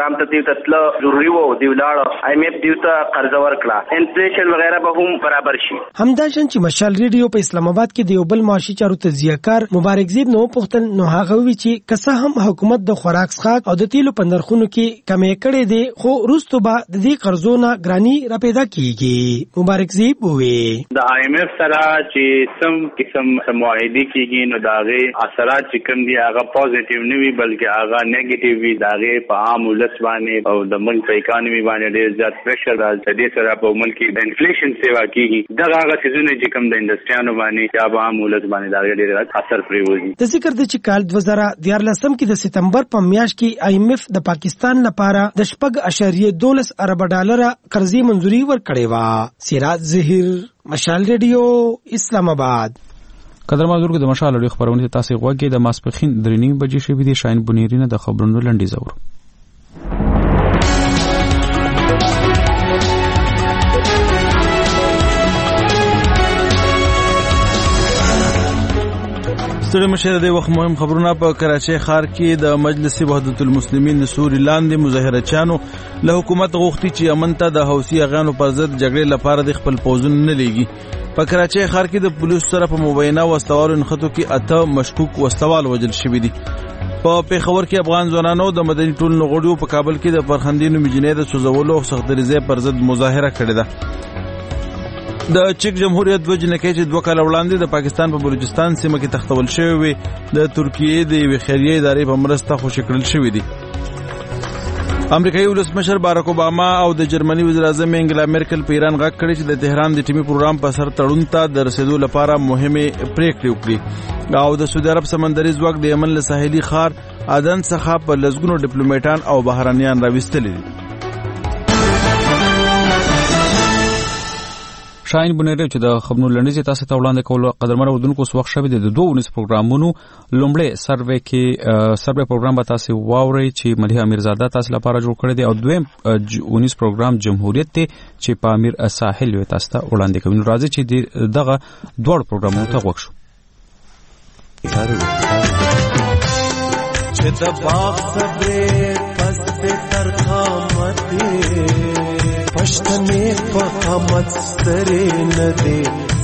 پروګرام ته دیو تل ضروری وو دی ولاړ ایم ایف دیو ته قرض ورکړه انفلیشن وغیرہ به هم برابر شي. همداشان چې مشال ریډیو په اسلام آباد کې د یو بل معاشي چارو تجزیه‌کار مبارک زیب نو پختل نو هغه وی چې کسه هم حکومت د خوراک څخه او د تیلو په نرخونو کې کمې کړې دي خو وروسته به د دې قرضونو ګرانی را پیدا کیږي. مبارک زیب وی د آی ایم ایف سره چې سم قسم معاهده کیږي نو داغه اثرات چې کوم دي هغه پوزټیو نه وي بلکې هغه نیگیټیو وي. داغه په عام ولس باندې او د ملک په اکانومي باندې ډېر زیات پریشر راځي. دې سره په ملک کې د انفلیشن سیوا کیږي. دغه هغه څه چې کوم د انډستریانو باندې یا په عام ولس باندې داغه ډېر اثر پریوزي. د ذکر د چې کال دوه زره دیارلسم کې د سپتمبر په میاشت کې آی ایم ایف د پاکستان لپاره د شپږ اشاریه دولس ارب ډالر قرضې منځوري ورکړې و. سراج ظهیر، مشال ریډیو، اسلام آباد. قدر مازور د مشال ریډیو خبرونه تاسو غوږی د ماسپخین درې نیمې بجې شوې دي. شاین بنیرینه د خبرونو لنډیز اورو. ستړي مشه د وخت مهم خبرونه په کراچۍ ښار کې د مجلس وحدت المسلمین د سوري لاندې مظاهرچیانو له حکومت غوښتي چې امن ته د حوثي اغانو پر ضد جګړې لپاره د خپل پوځونه نه لیږي. په کراچۍ ښار کې د پولیسو سره په مبینه وسلوالو نښتو کې اته مشکوک وسلوال وژل شوي دي. په پیښور کې افغان ځوانانو د مدني ټولنو غړو په کابل کې د فرخندینو میجنې د سوزولو او سختدریزۍ پر ضد مظاهره کړې ده. د چک جمهوریت دوه جنکۍ چې دوه کاله وړاندې د پاکستان په بلوچستان سیمه کې تختول شوی وي د ترکیې د یوې خیریه ادارې په مرسته خوشي کړل شوي دي. امریکایي ولسمشر باراک اوباما او د جرمني وزیر اعظم انګلا میرکل په ایران غږ کړی چې د تهران د ټیمي پروګرام په سر تړون ته د رسیدو لپاره مهمه پریکړې وکړي او د سعودي عرب سمندري ځواک د یمن له ساحلي ښار عدن څخه په لسګونو ډیپلوماټان او بهرانيان راوستلي دي. شاین بنیرو چې د خبرونو لنډیز تاسو ته وړاندې کول قدرمن اودونکو وخت شوی د دوه ونیس پروګرامونو لومړی سروې کې سروې پروګرام به تاسو واوري چې مليحه امیرزاده تاسو لپاره جوړ کړی دی او دویم ونیس پروګرام جمهوریت ته چې په امیر ساحل وي تاسو ته وړاندې کوي. نو راځي چې دغه دوه پروګرامونو ته وښو. چې د باغ صبر پس تر قامت پښتنې په قامت سترې نه دي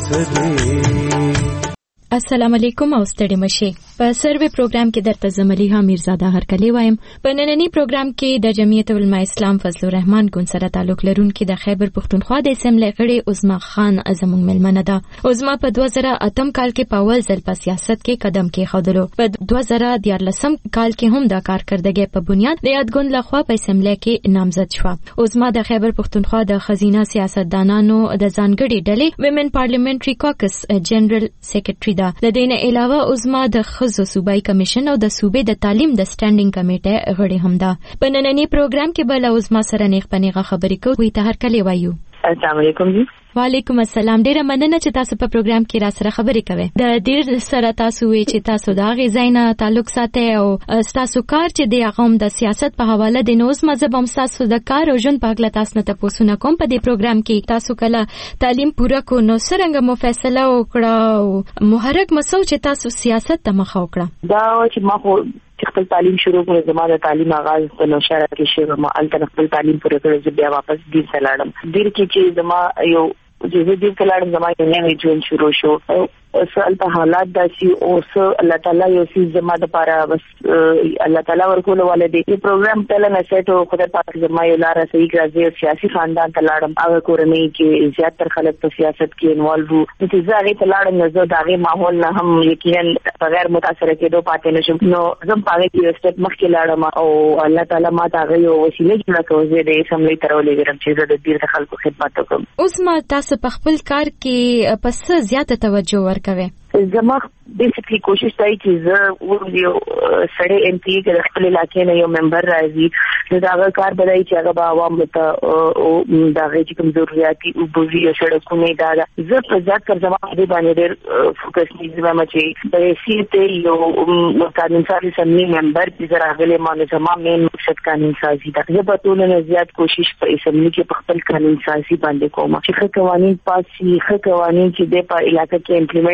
سدي. السلام علیکم او ستړي مشه. په سروې پروګرام کې درته زملیحه میرزاده هرکلی وایم. په نننی پروګرام کې د جمعیت العلماء اسلام فضل الرحمن ګوند سره تعلق لرونکي د خیبر پښتونخوا د اسمبلی غړي عظما خان زموږ مېلمنه ده. عظما په دوه زره اتم کال کې په اول ځل په سیاست کې قدم کېښودلو. په دوه زره دیارلسم کال کې هم د کارکردګۍ په بنیاد د یاد ګوند لخوا په اسمبلی کې نامزد شوه. عظما د خیبر پښتونخوا د خزینه سیاستدانانو د ځانګړي ډلې ویمن پارلیمنټري کاکس جنرال سیکریټري د دې نه علاوه عظما د خزو صوبایي کمیشن او د صوبې د تعلیم د سټانډینګ کمیټې غړي هم ده. په نننی پروګرام کې به له عظما سره نیغ پنیغه خبرې کوو. وی ته هرکلی وایو. السلام علیکم جی. وعلیکم السلام. ډیره مننه چې تاسو په پروګرام کې را سره خبرې کوئ. د ډیر سره تاسو وی چې تاسو د هغې ځای نه تعلق ساتئ او تاسو کار چې دی هغه هم د سیاست په حواله دی. نو اوس مذهب هم تاسو د کار او ژوند په هکله تاسو نه تپوسونه کوم. په دې پروګرام کې تاسو کله تعلیم پوره کو نو څرنګه مو فیصله وکړه او محرک مسو چې تاسو سیاست ته مخه وکړه؟ دا چې ما خو خپل تعلیم شروع کړو. زما د تعلیم آغاز په نوشهره کې شوی. ما الته خپل تعلیم پوره کړو چې بیا واپس دیر ته لاړم. دیر کې چې زما یو چې زه دیر ته لاړم زما یو نوی ژوند شروع شو. سوال په حالات داسې او سه الله تعالی یو څه زما د پاره بس الله تعالی ورکول ولدي. یو پروګرام تل نه سيټو خدای پاک زما یو لار صحیح راځي. سیاسي خاندان ته لاړم. هغه کورنۍ کې زیاتره خلک په سیاست کې انوالو وو. چې زه هغه ته لاړم نو زه د هغه ماحول نه هم یقینا بغیر متاثر کېدو پاتې نشم. نو زه په هغه کې سټپ مخکې لاړم او الله تعالی ما ته هغه یو وسیله جوړه کړه چې د اسمبلی تر ولې چې زه د دې د خلکو خدمت وکړم. اوس ما تاسو په خپل کار کې پس زیاته توجه ورکوي. زما بیسیکلی کوشش کوي چې زه ور یو سړی ایم پی کې د خپل علاقې نه یو ممبر راځي نو دا هغه کار بدای چې هغه به عوام ته او دا غي چې کوم ضرورتي او بوزي سړکونه دا زه په ځات کر زما دې باندې ډېر فوکس نیزم چې د سیټ یو قانون سازي سمي ممبر چې زه راغلي ما نه زما مین مقصد قانون سازي دا زه په ټول نه زیات کوشش په اسمبلی کې په خپل قانون سازي باندې کوم چې ښه قوانين پاسي ښه قوانين چې د په علاقې کې امپلیمنٹ شي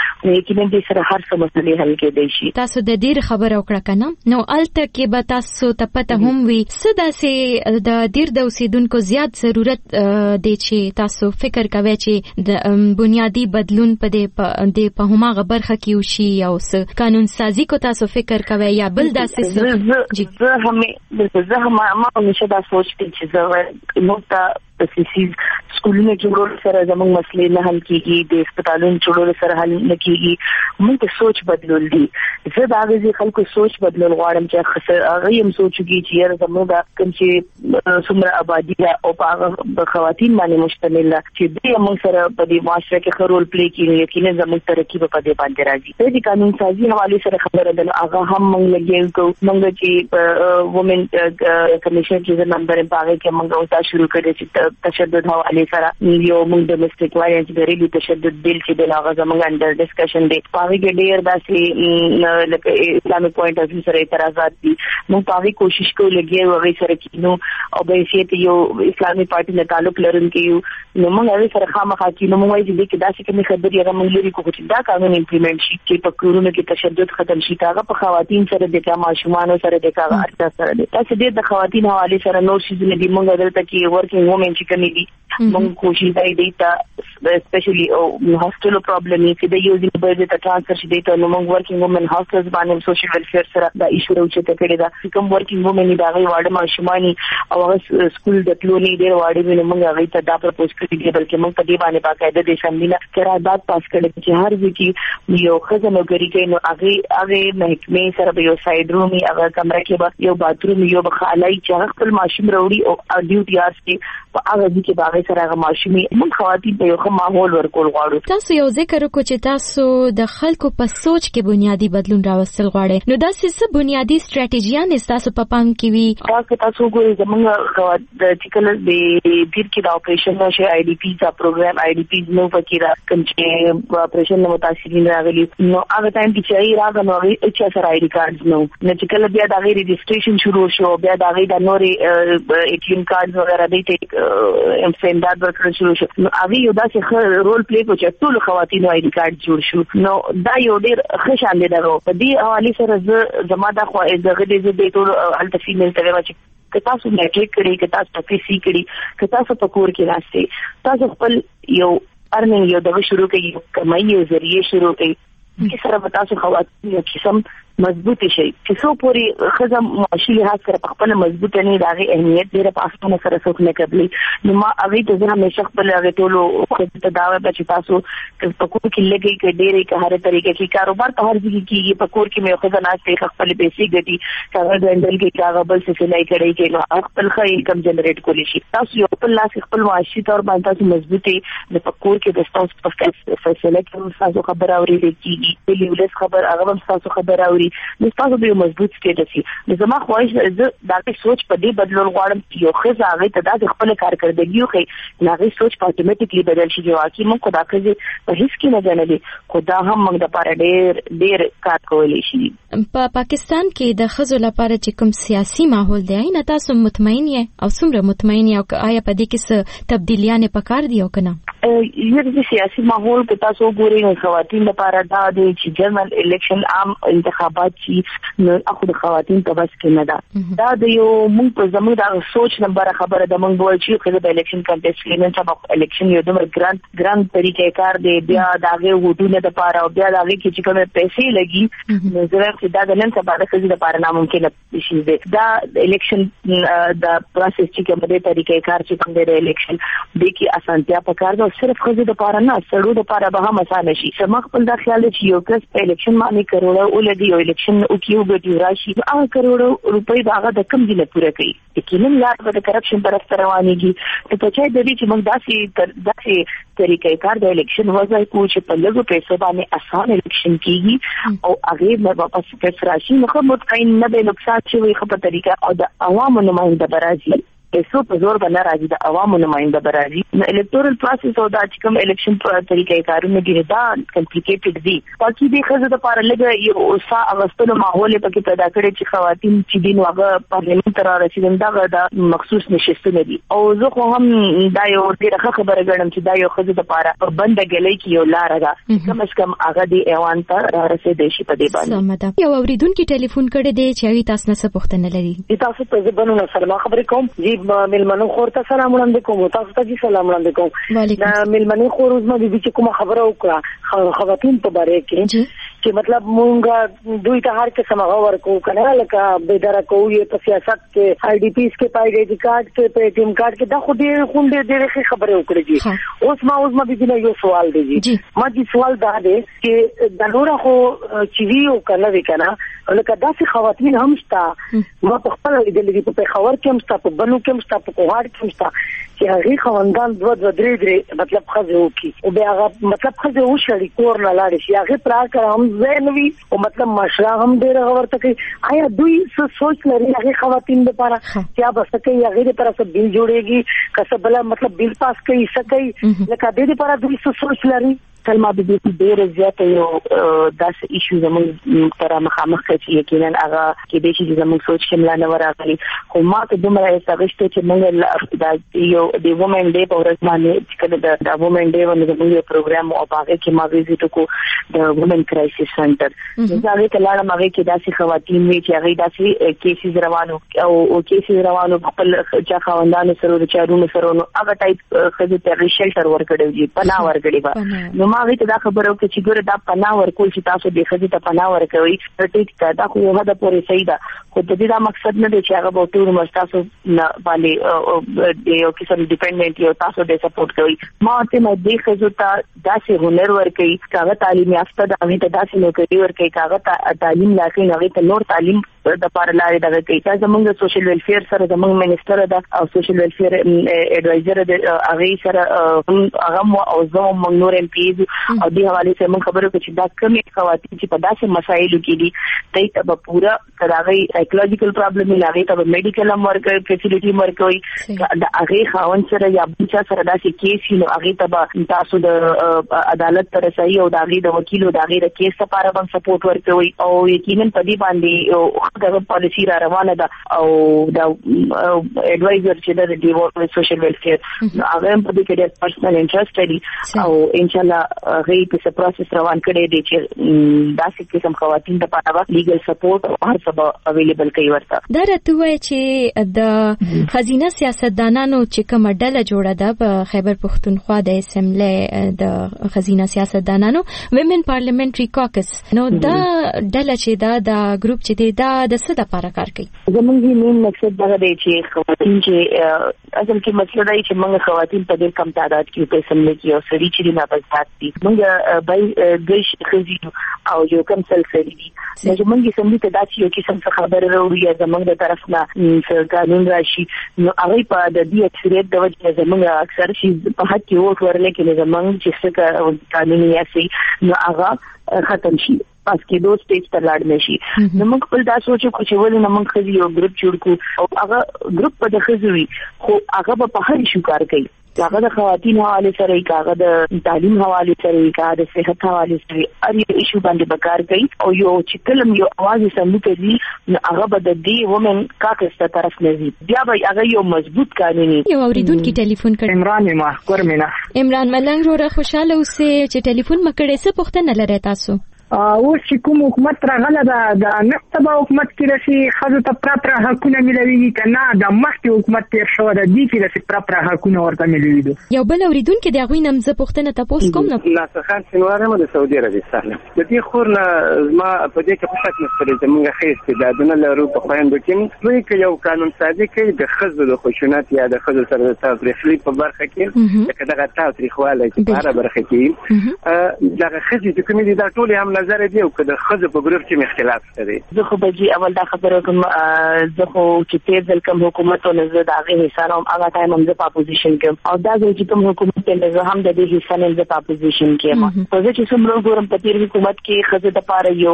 نو یقینا دې سره هر څه مسلې حل کېدای شي. تاسو د ډیر خبر او کړه کنه نو الته کې به تاسو ته پته هم وي صدا سي د ډیر د اوسیدونکو زیات ضرورت دی چې تاسو فکر کوئ چې د بنیادی بدلون په دې د په هماغه برخه کې وشي او س قانون سازي کو تاسو فکر کوئ یا بل داسې څه زه هم زه هم ما همیشه دا سوچ کوم چې زه نو تا تاسیس سکولونو جوړول سره زموږ مسلې نه حل کیږي د هسپتالونو جوړول سره حل نه کیږي موږ ته سوچ بدلول دي. زه دا غوښتل خلکو سوچ بدلول غواړم چې هغه هم سوچوږي چې زموږ کوم چې څومره آبادی او په خواتین باندې مشتمل ده چې دې موږ سره په دې معاشره کې خپل رول پلی کوي یقینا زموږ ترقی په دې باندې راځي. د قانون سازي حواله سره خبره ده هغه هم موږ لګیو کو موږ چې وومن کمیشن چې نمبر په هغه کې موږ اوسه شروع کړی چې تشدد حواله سره یو موږ ډومېسټک وایلنس غریبي تشدد بل چې د هغه زموږ انډر ډسکشن دی پاوی کې ډېر داسې لکه اسلامي پوینټ اف ویو سره اعتراضات دي موږ پاوی کوشش کوو لګي هغه سره کینو او به شي یو اسلامي پارټي نه تعلق لرونکي یو نو موږ هغه سره خامخا کینو موږ وایي چې داسې کومې خبرې هغه موږ لري کوو چې دا قانون امپلیمنٹ شي چې په کورونو کې تشدد ختم شي هغه په خواتین سره د ماشومانو سره د هغه ارتباط سره دي تاسو د خواتین حواله سره نور شي د موږ دلته کې ورکینګ وومن چې کوي دي موږ کوشش کوي دیتا اسپیشلی او هاستل پرابلم چې د یو ځای په ته ترانسفر شي دیتا نو موږ ورکینګ وومن هاستلز باندې سوشل ویلفیر سره دا ایشو راوچته کړی دا کوم ورکینګ وومن دا غي واړه ماشومانی او هغه سکول د تلونی ډیر واړه ویني موږ هغه ته دا پرپوز کړی دی بلکې موږ په دې باندې باقاعده د شامله قرارداد پاس کړی چې هر ځکه یو خزانه غری کې نو هغه هغه محکمې سره یو ساید رومي هغه کمره کې به یو باتروم یو بخالای چې خپل ماشوم وروړي او ډیوټي آرس کې په هغه ځکه باغې سره هغه ماشومي موږ خواتین په یو ښه ماحول ورکول غواړو. تاسو یو ذکر وکړو چې تاسو د خلکو په سوچ کې بنیادی بدلون راوستل غواړئ نو دا څه بنیادی ستراتیژیان تاسو په پام کې وي؟ تاسو تاسو ګورئ زموږ د چیکل د دیر کې د اپریشن نشه آی ډی پی دا پروګرام آی ډی پی نو پکې را کوم چې اپریشن نو متاثرین راغلي نو هغه ټایم کې چې راغله نو هغه چې سره آی ډی کارت نو نو چیکل بیا د غیر رجسټریشن شروع شو بیا د غیر د نورې ای ټی ایم کارت وغیرہ دې امسنداد ورکړل شو نو هغه یو داسې رول پلی کو چې ټول خواتینو آی ډی کارت جوړ شو نو دا یو ډیر ښه شان دی دا په دې حواله سره زما دا خو دغه دې دې ټول الټفی مل ته چې که تاسو میټریک کړئ که تاسو پی سی کړئ که تاسو په کور کې راستئ تاسو خپل یو ارننګ یو دغه شروع کړئ کمای یو ذریعہ شروع کړئ چې سره به تاسو خواتین یو قسم مضبوطی شي چې څو پوری خزم معاشي لحاظ سره خپل مضبوط نه داغه اهمیت ډیره په اسانه سره څوک نه کوي نو ما هغه ته زه همیشه خپل هغه ټولو ته دا وایم چې تاسو په کور کې لګي کې ډیره که هر طریقې کې کاروبار په هر ځای کې په کور کې مې خزانه ته خپل پیسې ګټي کاغذ ډنډل کې کاغذ بل څه سلای کړي کې نو خپل ښه انکم جنریټ کولی شي تاسو یو خپل لاس خپل معاشي تور باندې تاسو مضبوطی د په کور کې د تاسو په فیصله کې تاسو خبر اوري کېږي د لیولس خبر هغه هم تاسو خبر اوري نو تاسو به مضبوط سټیټس شي زما خواهش زه دا سوچ په دې بدلول غواړم چې یو خزه هغه ته د خپل کارکردګي خو هغه سوچ په اتوماتیکلی بدل شي چې واقعي موږ خدا خزه په هیڅ کې نه جنلې خدا هم موږ د لپاره ډېر ډېر کار کولی شي. په پاکستان کې د خزو لپاره چې کوم سیاسي ماحول دی نه تاسو مطمئن یې او څومره مطمئن یې او آیا په دې کې څه تبدیلیاں پکار دي او کنه؟ یو د سیاسي ماحول په تاسو ګورئ نو خواتین لپاره دا دی چې جنرال الیکشن عام انتخابات چې نو اخو د خواتین په بس کې نه ده دا د یو موږ په زموږ د سوچ نمبر خبره د موږ وایي چې خو د الیکشن کنټیسټ کې نه سبب الیکشن یو دمر ګران ګران طریقې کار دی بیا داغه وډونه د پاره او بیا داغه کې چې کومه پیسې لګي نو زه چې دا د نن سبا د خزي د پاره ناممکن شي دی دا الیکشن د پروسس چې کومه د طریقې کار چې کوم د الیکشن د کې اسانتیا پکار ده صرف خزي د پاره نه سړو د پاره به هم اسانه شي سمخ په دا خیال چې یو کس په الیکشن باندې کروڑه ولدي او الیکشن او کیو ګټي راشي هغه کروڑه روپۍ باغه د کم دي نه پوره کوي یقینا لار د کرپشن پر روانيږي ته چې د دې چې موږ داسې داسې طریقې کار د الیکشن وځي کو چې په لږو پیسو باندې اسانه الیکشن کیږي او هغه نه واپس پیسې راشي نو خو متقین نه به نقصان شي وي خو په طریقه او د عوامو نمائنده برازي پیسو په زور باندې راځي د عوامو نماینده برازي نو الکټورل پروسس او دا چې کوم الیکشن په طریقې کارونه دي دا کمپلیکیټډ دي پکې د خزه د پاره لګ یو اوسه اغستلو ماحول پکې پیدا کړي چې خواتین چې دین واغه پارلیمنت را رسیدل دا د مخصوص نشستونه دي او زه خو هم دا یو ډیره خبره ګڼم چې دا یو خزه د پاره بند غلې کې یو لار ده کم از کم هغه دی ایوان ته را رسیدي شي په دې باندې سمه یو اوریدونکو ټلیفون کړي دی چې تاسو نه څه پوښتنه لري تاسو ته زبانو نه سلام خبرې کوم جی ملمنو خورته سلام وړاندې کوم تاسو ته جی سلام وړاندې کوم دا ملمنو خور زما د دې کوم خبره وکړه خواتین په باره کې چې مطلب مونږ دوی ته هر څه مغور کو کنه لکه بيدار کو یې په سیاست کې آی ډي پیس کې پای ډي کارت کې په ټیم کارت کې دا خو دې خوندې ډېرې خبرې وکړې دي اوس ما اوس ما دې یو سوال دی ما دې سوال دا دی چې د نور خو چې ویو کنه وکنه لکه داسې خواتین هم شته ما په خپل لیدل په خبر کې هم شته په بنو کې هم شته په کوهار کې هم شته چې هغه خوندان دوه دوه درې درې مطلب خزه وکي او بیا هغه مطلب خزه وشړي کور نه لاړ شي هغه پرا کړ هم زینوي او مطلب مشره هم ډېر غورته کوي آیا دوی څه سوچ لري هغه خواتین لپاره چې به سکه هغه لپاره څه بل جوړيږي کسب بل مطلب بل پاس کوي سکه لکه دې لپاره دوی څه سوچ لري کلمه به دې ډېر زیات یو داس ایشو زموږ تر مخامخ کې یقینا هغه کې دې چې زموږ سوچ کې ملا نه ورغلي خو ما ته دومره سغشته چې موږ د یو د وومن ډے په ورځ باندې چې کله د وومن ډے باندې زموږ یو پروګرام او هغه کې ما ویزیټ کو د وومن کرایسس سنټر دا هغه کله ما هغه کې داسې خواتین وی چې هغه داسې کیسز روانو او کیسز روانو خپل چا خواندانو سره د چارونو سره هغه ټایپ خزه ته شلټر ورکړي دي پناه ورکړي با ما غوښته دا خبره وکړه چې ګوره دا پناه ورکول چې تاسو د خځې ته پناه ورکوي ټیک دا خو یو هدا پورې صحیح ده خو د دې دا مقصد نه دی چې هغه به ټول مستاسو نه باندې د یو قسم ډیپندنت یو تاسو د سپورټ کوي ما ته مې د خځو ته داسې هنر ورکوي کاغه تعلیم یافته د هغه ته داسې نوکری ورکوي کاغه تعلیم لاکي هغه ته نور تعلیم د پاره لارې دغه کوي چې زمونږ سوشل ویلفیر سره زمونږ منیسټر د او سوشل ویلفیر ایڈوایزر د هغه سره هغه او زموږ نور ایم پیز او دې حواله سره موږ خبرو کې چې دا کمې خواتین چې په داسې مسایلو کې دي دای ته به پورا کراغي سایکولوژیکل پرابلم لري ته میډیکل امورګ فیسیلیټي مرکوي د هغه خاون سره یا بل څه سره داسې کیس نو هغه ته تاسو د عدالت تر رسایي او د هغه د وکیل او د هغه د کیس لپاره هم سپورټ ورکوي او یقینا په دې باندې دا پالیسی را روانه ده او دا ایڈوایزر چې د ډیوورس سوشل ویلفیر هغه په دې کې د پرسنل انټرست لري او ان شاء الله هغه په پروسس روان کړي دي چې داسې قسم خواتین لپاره لیګل سپورټ او هر څه اویلیبل کوي ورته دا راته وایي چې د خزینه سیاستدانانو چې کومه ډله جوړه ده په خیبر پښتونخوا د اسمبلی د خزینه سیاستدانانو ویمن پارلیمنټري کاکس نو دا ډله چې دا د ګروپ چې دی دا د څه لپاره کار کوي زموږ مين مقصد دا دی چې خواتین چې اصل کې مسله دی چې موږ خواتین په ډېر کم تعداد کې په اسمبلی کې او سړي چې نه پاتې دي موږ به ګیش خزینو او یو کم سلسله دي چې موږ اسمبلی ته داسې یو قسم څه خبره وروړي زموږ د طرف نه قانون راشي نو هغه په د دې اکثریت د وجه زموږ اکثر شي په حق کې ووټ ورلې کې زموږ چې څه قانوني یاسي نو هغه ختم شي پس کې دوه سټیج ته لاړ نشي نو موږ خپل دا سوچو چې ولې نه موږ خزي یو ګروپ جوړ کو او هغه ګروپ په د خزوي خو هغه په هر شي کار کوي هغه د خواتینو حواله سره هغه د تعلیم حواله سره هغه د صحت حواله سره اړ یو ایشو باندې بکار کوي او یو چې کلم یو आवाज سمو کوي هغه به د دې وومن کاکس ته طرف نه وي بیا به هغه یو مضبوط قانوني یو اوریدونکو ټلیفون کړ عمران ما کورمینا عمران ملنګ روره خوشاله اوسه چې ټلیفون مکړې څه پوښتنه لري تاسو او چې کوم حکومت راغله دا د نقطه حکومت کې راشي خزو ته پراپر حقونه ملوي کنه د مخکې حکومت تیر شو د دې کې راشي پراپر حقونه ورته ملوي دي یو بل اوریدونکو د غوی نم ز پوښتنه تاسو کوم نه ناصر خان سنوار د سعودي عربستان د دې خورنه ما په دې کې په شک نشته چې موږ خېست د دونه لرو په خويندو کې دوی کې یو قانون سازي کوي د خزو د خشونت یا د خزو سره د تاریخي په برخه کې دغه تاریخواله چې په هر برخه کې دغه خزي د کومې د ټولې هم نظر دی او که د خزه په ګروپ کې اختلاف لري. زه خو به جی اول دا خبره کوم زه خو چې تیر ځل کوم حکومت او نظر د هغه حصہ نوم هغه ټایم هم زه په اپوزیشن کې او دا چې کوم حکومت کې زه هم د دې حصہ نه زه په اپوزیشن کې ما خو زه چې څومره ګورم په تیر حکومت کې خزه د پاره یو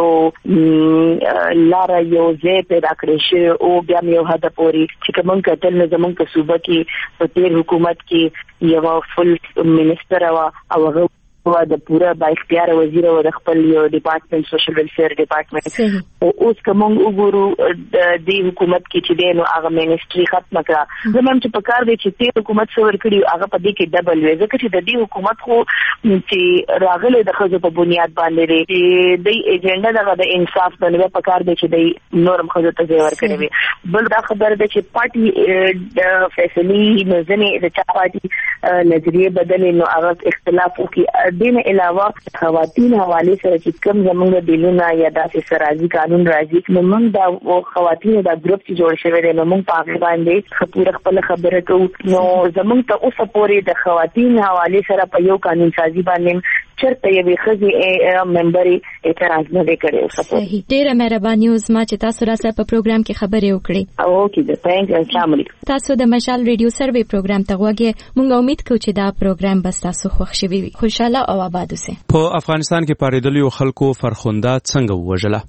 یو لار یو ځای پیدا کړی شي او بیا یو هدف پوری چې کوم کتل نه زمونږ په صوبه کې په تیر حکومت کې یو فل منسٹر او هغه و د پورا با اختیار وزیر او د خپل یو ډپارټمنټ سوشل ویلفیر ډپارټمنټ او اوس کوم وګورو د دې حکومت کې چې د نو هغه منسټري ختم کړه زموږ چې په کار دی چې تیر حکومت څور کړی هغه په دې کې ډبل وي ځکه چې د دې حکومت خو چې راغله د خزو په بنیاد باندې لري د ایجنډا د انصاف باندې په کار دی چې د نورم خزو ته ځای ورکړي وي بل دا خبر ده چې پارټي د فیصلې نظر د چا پارټي نظریه بدل نو هغه اختلاف وکي دین علاوه خواتین حواله سره چې کوم زمونږ بیلونه یا داسې سرازي قانون راځي نو موږ دا خواتین دا ګروپ چې جوړ شوی دی نو موږ په باندې خپل خپل خبره کوو نو زمونږ ته اوسه پورې د خواتین حواله سره په یو قانون سازي باندې چرته یوې خزي ممبرې اعتراض نه وکړي اوسه صحیح ډیره مهرباني اوس ما چې تاسو را سره په پروګرام کې خبرې وکړې او کې د تانک السلام علیکم تاسو د مشال ریډیو سروې پروګرام ته وګورئ موږ امید کوو چې دا پروګرام بس تاسو خوښ شي وي خوشاله او آباد اوسئ په افغانستان کې پاریدلو خلکو فرخنده څنګه ووژله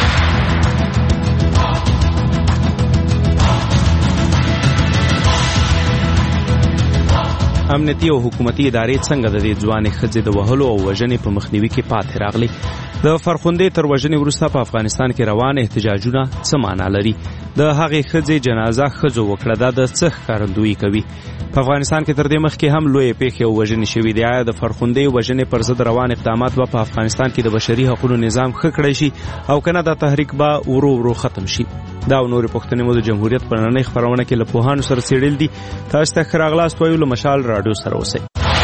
امنیتي او حکومتي ادارې څنګه د دې ځوانې ښځې د وهلو او وژنې په مخنیوي کې پاتې راغلي د فرخندې تر وژنې وروسته په افغانستان کې روان احتجاجونه څه معنا لري د هغې ښځې جنازه ښځو وکړه دا د څه ښکارندویي کوي په افغانستان کې تر دې مخکې هم لویې پیښې او وژنې شوې دي آیا د فرخندې وژنې پر ضد روان اقدامات به په افغانستان کې د بشري حقوقو نظام ښه کړی شي او کنه دا تحریک به ورو ورو ختم شي دا او نورې پوښتنې مو د جمهوریت په نننۍ خپرونه کې له پوهانو سره څېړل دي تاسو ته ښه راغلاست وایو له مشال راډیو سره اوسئ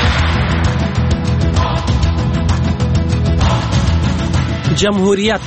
جمهوریت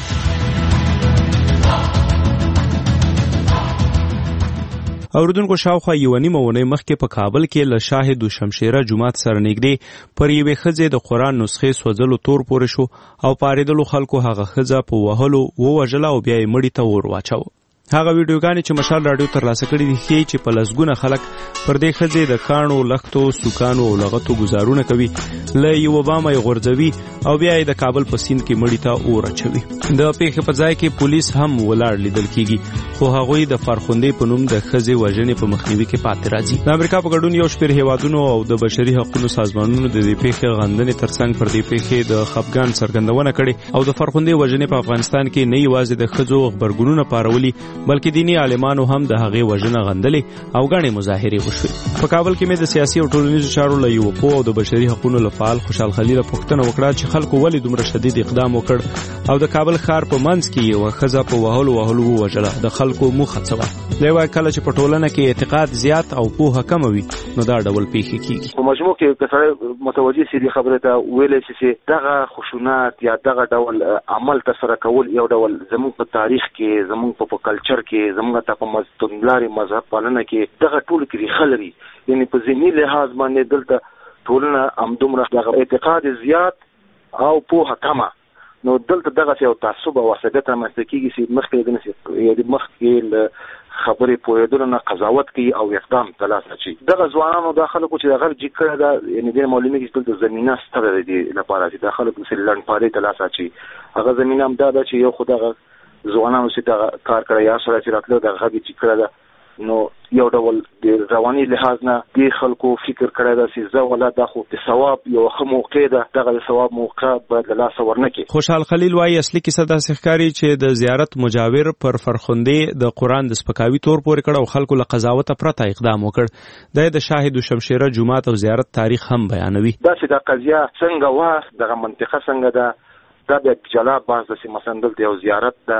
اوردونکو شاوخوا یو نیمه ونې مخکې په کابل کې له شاهد شمشیره جومات سره نږدې پر یوې ښځې د قرآن نسخې سوځلو تور پورې شو او پارېدلو خلکو هغه ښځه په وهلو ووژله او بیا یې مړي ته اور واچاوه هغه ویډیوګانې چې مشال راډیو ترلاسه کړي دي ښیي چې په لسګونه خلک پر دې ښځې د کاڼو لښتو سوکانو او لغتو ګزارونه کوي له یوه بامه یې غورځوي او بیا یې د کابل په سیند کې مړي ته اور اچوي د پیښې په ځای کې پولیس هم ولاړ لیدل کیږي خو هغوی د فرخندې په نوم د ښځې وژنې په مخنیوي کې پاتې راځي د امریکا په ګډون یو شمېر هیوادونو او د بشري حقوقو سازمانونو د دې پیښې غندنې ترڅنګ پر دې پیښې د خفګان څرګندونه کړې او د فرخندې وژنې په افغانستان کې نه یوازې د ښځو غبرګونونه پارولي بلکې دینی عالمانو هم د هغې وژنه غندلې او ګڼې مظاهرې وشوې په کابل کې مې د سیاسي او ټولنیزو چارو له یوه پوه او د بشري حقوقو له فعال خوشحال خلیل پوښتنه وکړه چې خلکو ولې دومره شدید اقدام وکړ او د کابل ښار په منځ کې یوه ښځه په وهلو وهلو ووژله د خلکو موخه څه وه دی وایي کله چې په ټولنه کې اعتقاد زیات او پوهه کمه وي نو دا ډول پیښې کیږي په مجموع کې که سړی متوجه سي دې خبرې ته ویلی شي چې دغه خشونت یا دغه ډول عمل ترسره کول یو ډول زموږ په تاریخ کې زموږ په کلچر کې زموږ ته په مزدونلارې مذهب پالنه کې دغه ټول کې ریښه لري یعنی په ذهني لحاظ باندې دلته ټولنه همدومره دغه اعتقاد زیات او پوهه کمه نو دلته دغه یو تعصب او عصبیت رامنځته کېږي چې مخکې د نسي یعنې مخکې له خبرې پوهېدلو نه قضاوت کوي او اقدام ته لاس اچوي دغه ځوانانو دا خلکو چې دغه جګ کړی ده یعنې دې معلومې چې دلته زمینه ستره ده دې لپاره چې دا خلک مثل لنډپالۍ ته لاس اچوي هغه زمینه هم دا ده چې یو خو دغه ځوانانو چې دغه کار کړی یا سره چې راتلو دغه غږ جګ کړی ده نو یو ډول د رواني لحاظ نه دې خلکو فکر کړی ده چې زه ولا دا خو د ثواب یو ښه موقع ده دغه د ثواب موقع باید له لاسه ورنه کړي خوشحال خلیل وایي اصلي کیسه داسې ښکاري چې د زیارت مجاور پر فرخندې د قرآن د سپکاوي تور پورې کړ او خلکو له قضاوته پرته اقدام وکړ دا د شاهد شمشیره جومات او زیارت تاریخ هم بیانوي دا چې دا قضیه څنګه وه دغه منطقه څنګه ده دا بیا جلا بحث ده چې مثلا دلته یو زیارت ده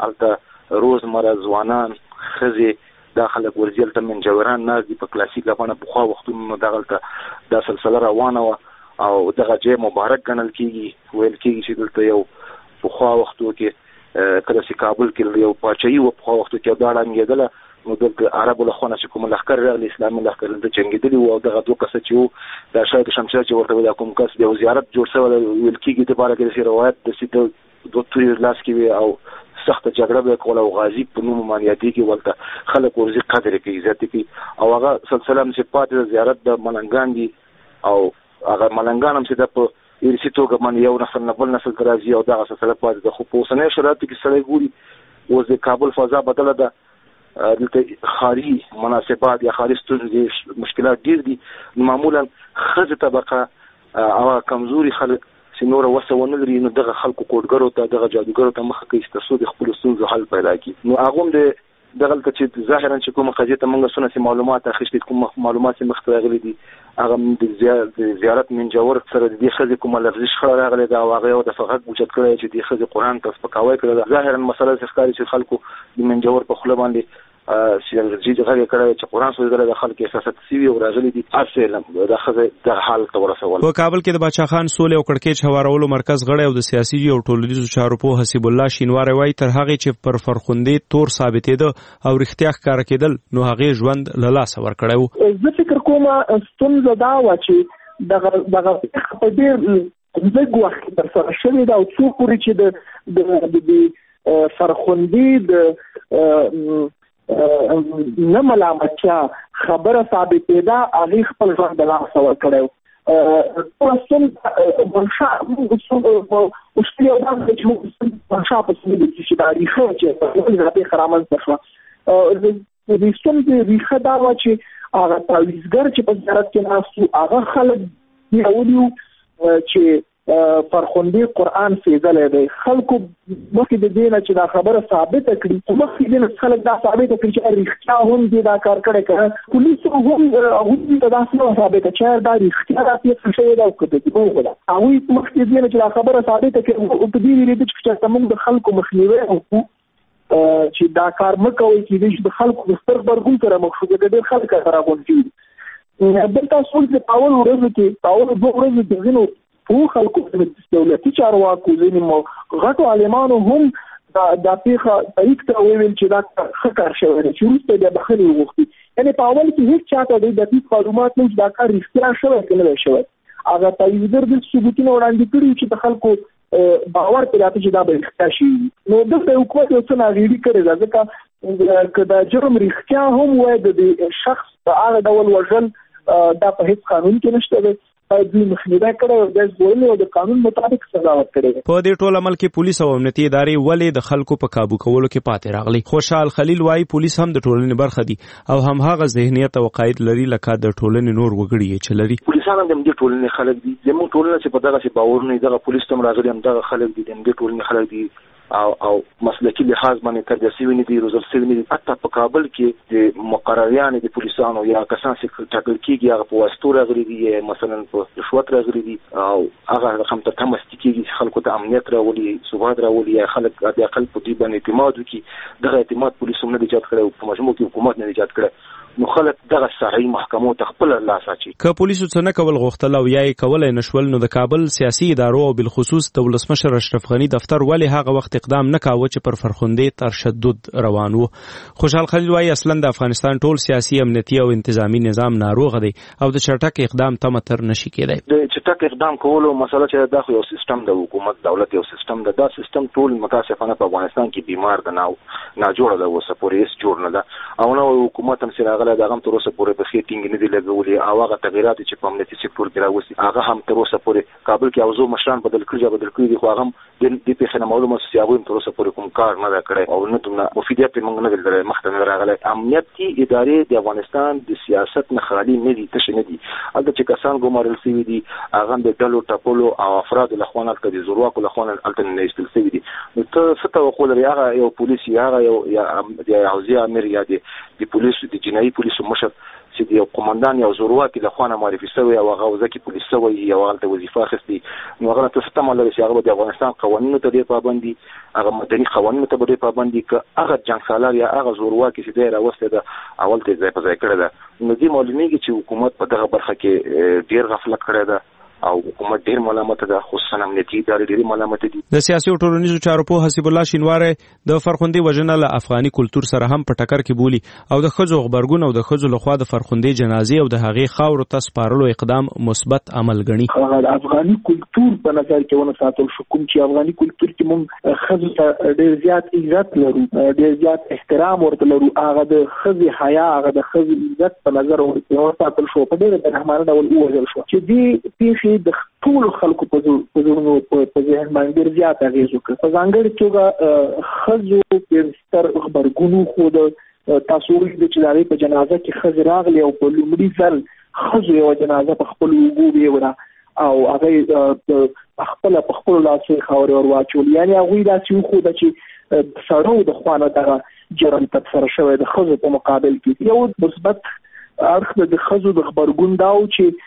هلته روزمره ځوانان ښځې دا خلک ورځي هلته منجوران ناست دي په کلاسیکه بڼه پخوا وختونو نو دغلته دا سلسله روانه وه او دغه ځای مبارک ګڼل کېږي ویل کېږي چې دلته یو پخوا وختو کې کله چې کابل کې یو پاچاهي وه پخوا وختو کې دا ړنګېدله نو د عربو له خونه چې کوم لښکر راغلی اسلامي لښکر د جنګېدلي وو او دغه دوه کسه چې وو د شاید شمشیر چې ورته د کوم کس د زیارت جوړ شوی ویل کېږي د باره کې روایت د سیده دوه تورې لاس کې وي او سخت جګړه به کوله او غازی په نوم باندې یادېږي ولته خلک ورزي قدر کوي عزت کوي او هغه سلسله هم چې پاتې د زیارت د ملنګان دي او هغه ملنګان هم چې د په ارثي توګه باندې یو نسل نه بل نسل ته راځي او دغه سلسله پاتې ده. خو په اوسنیو شرایطو کې سړی ګوري اوس د کابل فضا بدله ده، دلته خاري مناسبات یا خاري ستونزې مشکلات ډېر دي. معمولا ښځې طبقه او کمزوري خلک چې نور وسه ونه لري نو دغه خلکو کوډګرو ته دغه جادوګرو ته مخه کوي چې تاسو د خپل ستونزو حل پیدا کړي. نو هغه هم د دغه چې ظاهرا چې کومه قضیه ته موږ سونه معلومات اخیستې کوم معلومات چې مخ ته راغلي دي هغه د زیارت منجور سره د دې خزې کومه لفظي شخړه راغلې ده او هغه د فقط اوچت کړی چې د خزې قرآن ته سپکاوی کړی ده. ظاهرا مسله ښکاري چې خلکو د منجور په خوله باندې چې هغه کړی چې قرآن سوځره د خلکو احساسات سوي او راغلي دي اصل د خزې د حال ته ورسول. په کابل کې د باچا خان سولې او کړکېچ هوارولو مرکز غړی او د سیاسي او ټولنیزو چارو په حسیب الله شینواری وایي تر هغه چې پر فرخندې تور ثابتېده او رښتیا ښکاره کېدل نو هغه ژوند له لاسه ورکړی و. زه فکر کوم ستونزه دا وه چې دغه دغه په ډېر لږ وخت کې ترسره شوې ده او څو پورې چې د فرخندې د نه ملامتیا خبره ثابتې ده هغې خپل ژوند د لاسه ورکړی و. پرستون منشا مشکل یو دا چې موږ منشا په سمې د چې دا ریښه چې په یوه ځای رامنځته شوه د دې ستونزې ریښه دا وه چې هغه تعویضګر چې په زیارت کې ناست وو هغه خلک نیولي وو چې فرخندې قرآن سیزلی دی. خلکو مخکې د دې نه چې دا خبره ثابته کړي مخکې د دې نه خلک دا ثابته کړي چې رښتیا هم دې دا کار کړی که پولیسو هم هغوی ته داسې نه وه ثابته چې دا رښتیا دا پیښه شوې ده او که د دروغ ده. هغوی مخکې د دې نه چې دا خبره ثابته کړي په دې ویلېده چې چېرته موږ د خلکو مخنیوی وکړو چې دا کار مه کوئ کېدای شي د خلکو د ستر غبرګون سره مخ شو د ډېر خلک سره راغونډ شوي. بلته څوک د په اول ورځو کې په اولو دوه ورځو کې ځینو پوه خلکو دولتي چارواکو ځینې غټو عالمانو هم دا پیښه تایید ته وویل چې دا ښه کار شوی دی چې وروسته بیا بخښنې وغوښتي. یعنې په اول کې هېڅ چاته د دقیق معلومات نه چې دا کار رښتیا شوی که نه دی شوی. هغه تاییدګر دلته ثبوتونه وړاندې کړي چې د خلکو باور پیدا کړي چې دا به رښتیا شي. نو دلته حکومت یو څه ناغېړي کړې ده ځکه که دا جرم رښتیا هم وای د دې شخص په هغه ډول وژل دا په هېڅ قانون کې نشته دی دوی مخنیوی کړی او د ژغورلو او د قانون مطابق سزا ورکړې. په دې ټول عمل کې پولیس او امنیتي ادارې ولې د خلکو په کابو کولو کې پاتې راغلي؟ خوشحال خلیل وایي پولیس هم د ټولنې برخه دي او هماغه ذهنیت او عقاید لري لکه د ټولنې نور وګړي چې لري. پولیسان هم د همدې ټولنې خلک دي. زموږ ټولنه چې په دغسې باور نه دغه پولیس ته هم راغلي همدغه خلک دي د همدې ټولنې خلک دي او او مسلکي لحاظ باندې تربیه شوي نه دي روزل شوي نه دي. حتی په کابل کې د مقرریانې د پولیسانو یا کسان چې ټاکل کېږي هغه په واسطو راغلي دي یا مثلا په رشوت راغلي دي او هغه رقم ته تمستی کېږي چې خلکو ته امنیت راولي ثبات راولي یا خلک د اقل په دې باندې اعتماد وکړي. دغه اعتماد پولیس هم نه دی ایجاد کړی او په مجموع کې حکومت نه دی ایجاد کړی. نو خلک دغه صحیح محکمو ته خپل لاس اچي. که پولیسو څه نه کول غوښتل او یا یې کولای نشول نو د کابل سیاسي ادارو او بالخصوص د ولسمشر اشرف غني دفتر ولې هغه وخت اقدام نه کاوه چې پر فرخندې تشدد روان وو؟ خوشحال خلیل وایي اصلا د افغانستان ټول سیاسي امنیتي او انتظامی نظام ناروغ دی او د چټک اقدام تمه تر نشي کېدای. د چټک اقدام کولو مسله چې دا خو یو سیستم د حکومت دولت یو سیستم ده. دا سیستم ټول متاسفانه په افغانستان کې بیمار ده نه ناجوړه ده اوسه پورې هېڅ جوړ نه ده او نو حکومت هم چې راغلی د هغه هم تر اوسه پورې په ښې ټینګې نه دي لګولي او هغه تغیرات چې په امنیتي سکتور کې راوستي هغه هم تر اوسه پورې کابل کې اوزو مشران بدل کړي بدل کړي دي خو هغه هم د دې پیښې نه معلومه چې هغوی هم تر اوسه پورې کوم کار نه ده کړی او نه دومره مفیدیت یې موږ نه دی لرلی مخته نه راغلی. امنیتي ادارې د افغانستان د سیاست نه خالي نه دي تشې نه دي. هلته چې کسان ګمارل شوي دي هغه هم د ډلو ټپلو او افرادو له خوا هلته د زورواکو له خوا هلته نه ایستل شوي دي. نو ته څه توقع لرې هغه یو پولیس یا هغه یو یا حوزې امیر یا د پولیسو د جنایي پولیسو مشر چې د یو قمندان یا زورواکي له خوا نه معرفي شوی او هغه وزه کې پولیس شوی یا هغه ته وظیفه اخیستې نو هغه ته څه تمه لري چې هغه به د افغانستان قوانینو ته ډېر پابند دي هغه مدني قوانینو ته به ډېر پابند دي که هغه جنګسالار یا هغه زورواکي چې دی راوستی ده اول ته یې ځای په ځای کړی ده. نو دې معلومېږي چې حکومت په دغه برخه کې ډېر غفلت کړی ده او حکومت ډیر ملامت ده، خصوصا امنیتي ادارې ډیر ملامت دي. د سیاسي او ټولنیزو چارو په حسیب الله شینواری د فرخندې وژنه له افغاني کلچر سره هم په ټکر کې بولی او د ښځو غبرګون او د ښځو لخوا د فرخندې جنازې او د هغې خاورو ته سپارلو اقدام مثبت عمل ګڼي. افغاني کلچر په نظر کې ونه ساتل شو، کوم چې افغاني کلچر کې موږ ښځو ته ډیر زیات عزت لرو، ډیر زیات احترام ورته لرو، هغه د ښځې حیا، هغه د ښځې عزت په نظر ونه ساتل شو، په ډېر برحمانه ډول ووژل شو چې دې پیښې د ټولو خلکو په زړونو په ذهن باندې ډېر زیات اغېز وکړ. په ځانګړې توګه ښځو ډېر ستر غبرګون وښود. تاسو ولیدئ چې د هغې په جنازه کې ښځې راغلې او په لومړي ځل ښځو یوه جنازه په خپلو اوږو ویوړه او هغې خپله په خپلو لاسو یې خاورې ور واچولې. یعنې هغوی داسې وښوده چې د سړو د خوا نه دغه جرم ترسره شوی د ښځو په مقابل کې. یو مثبت اړخ د ښځو د غبرګون دا و چې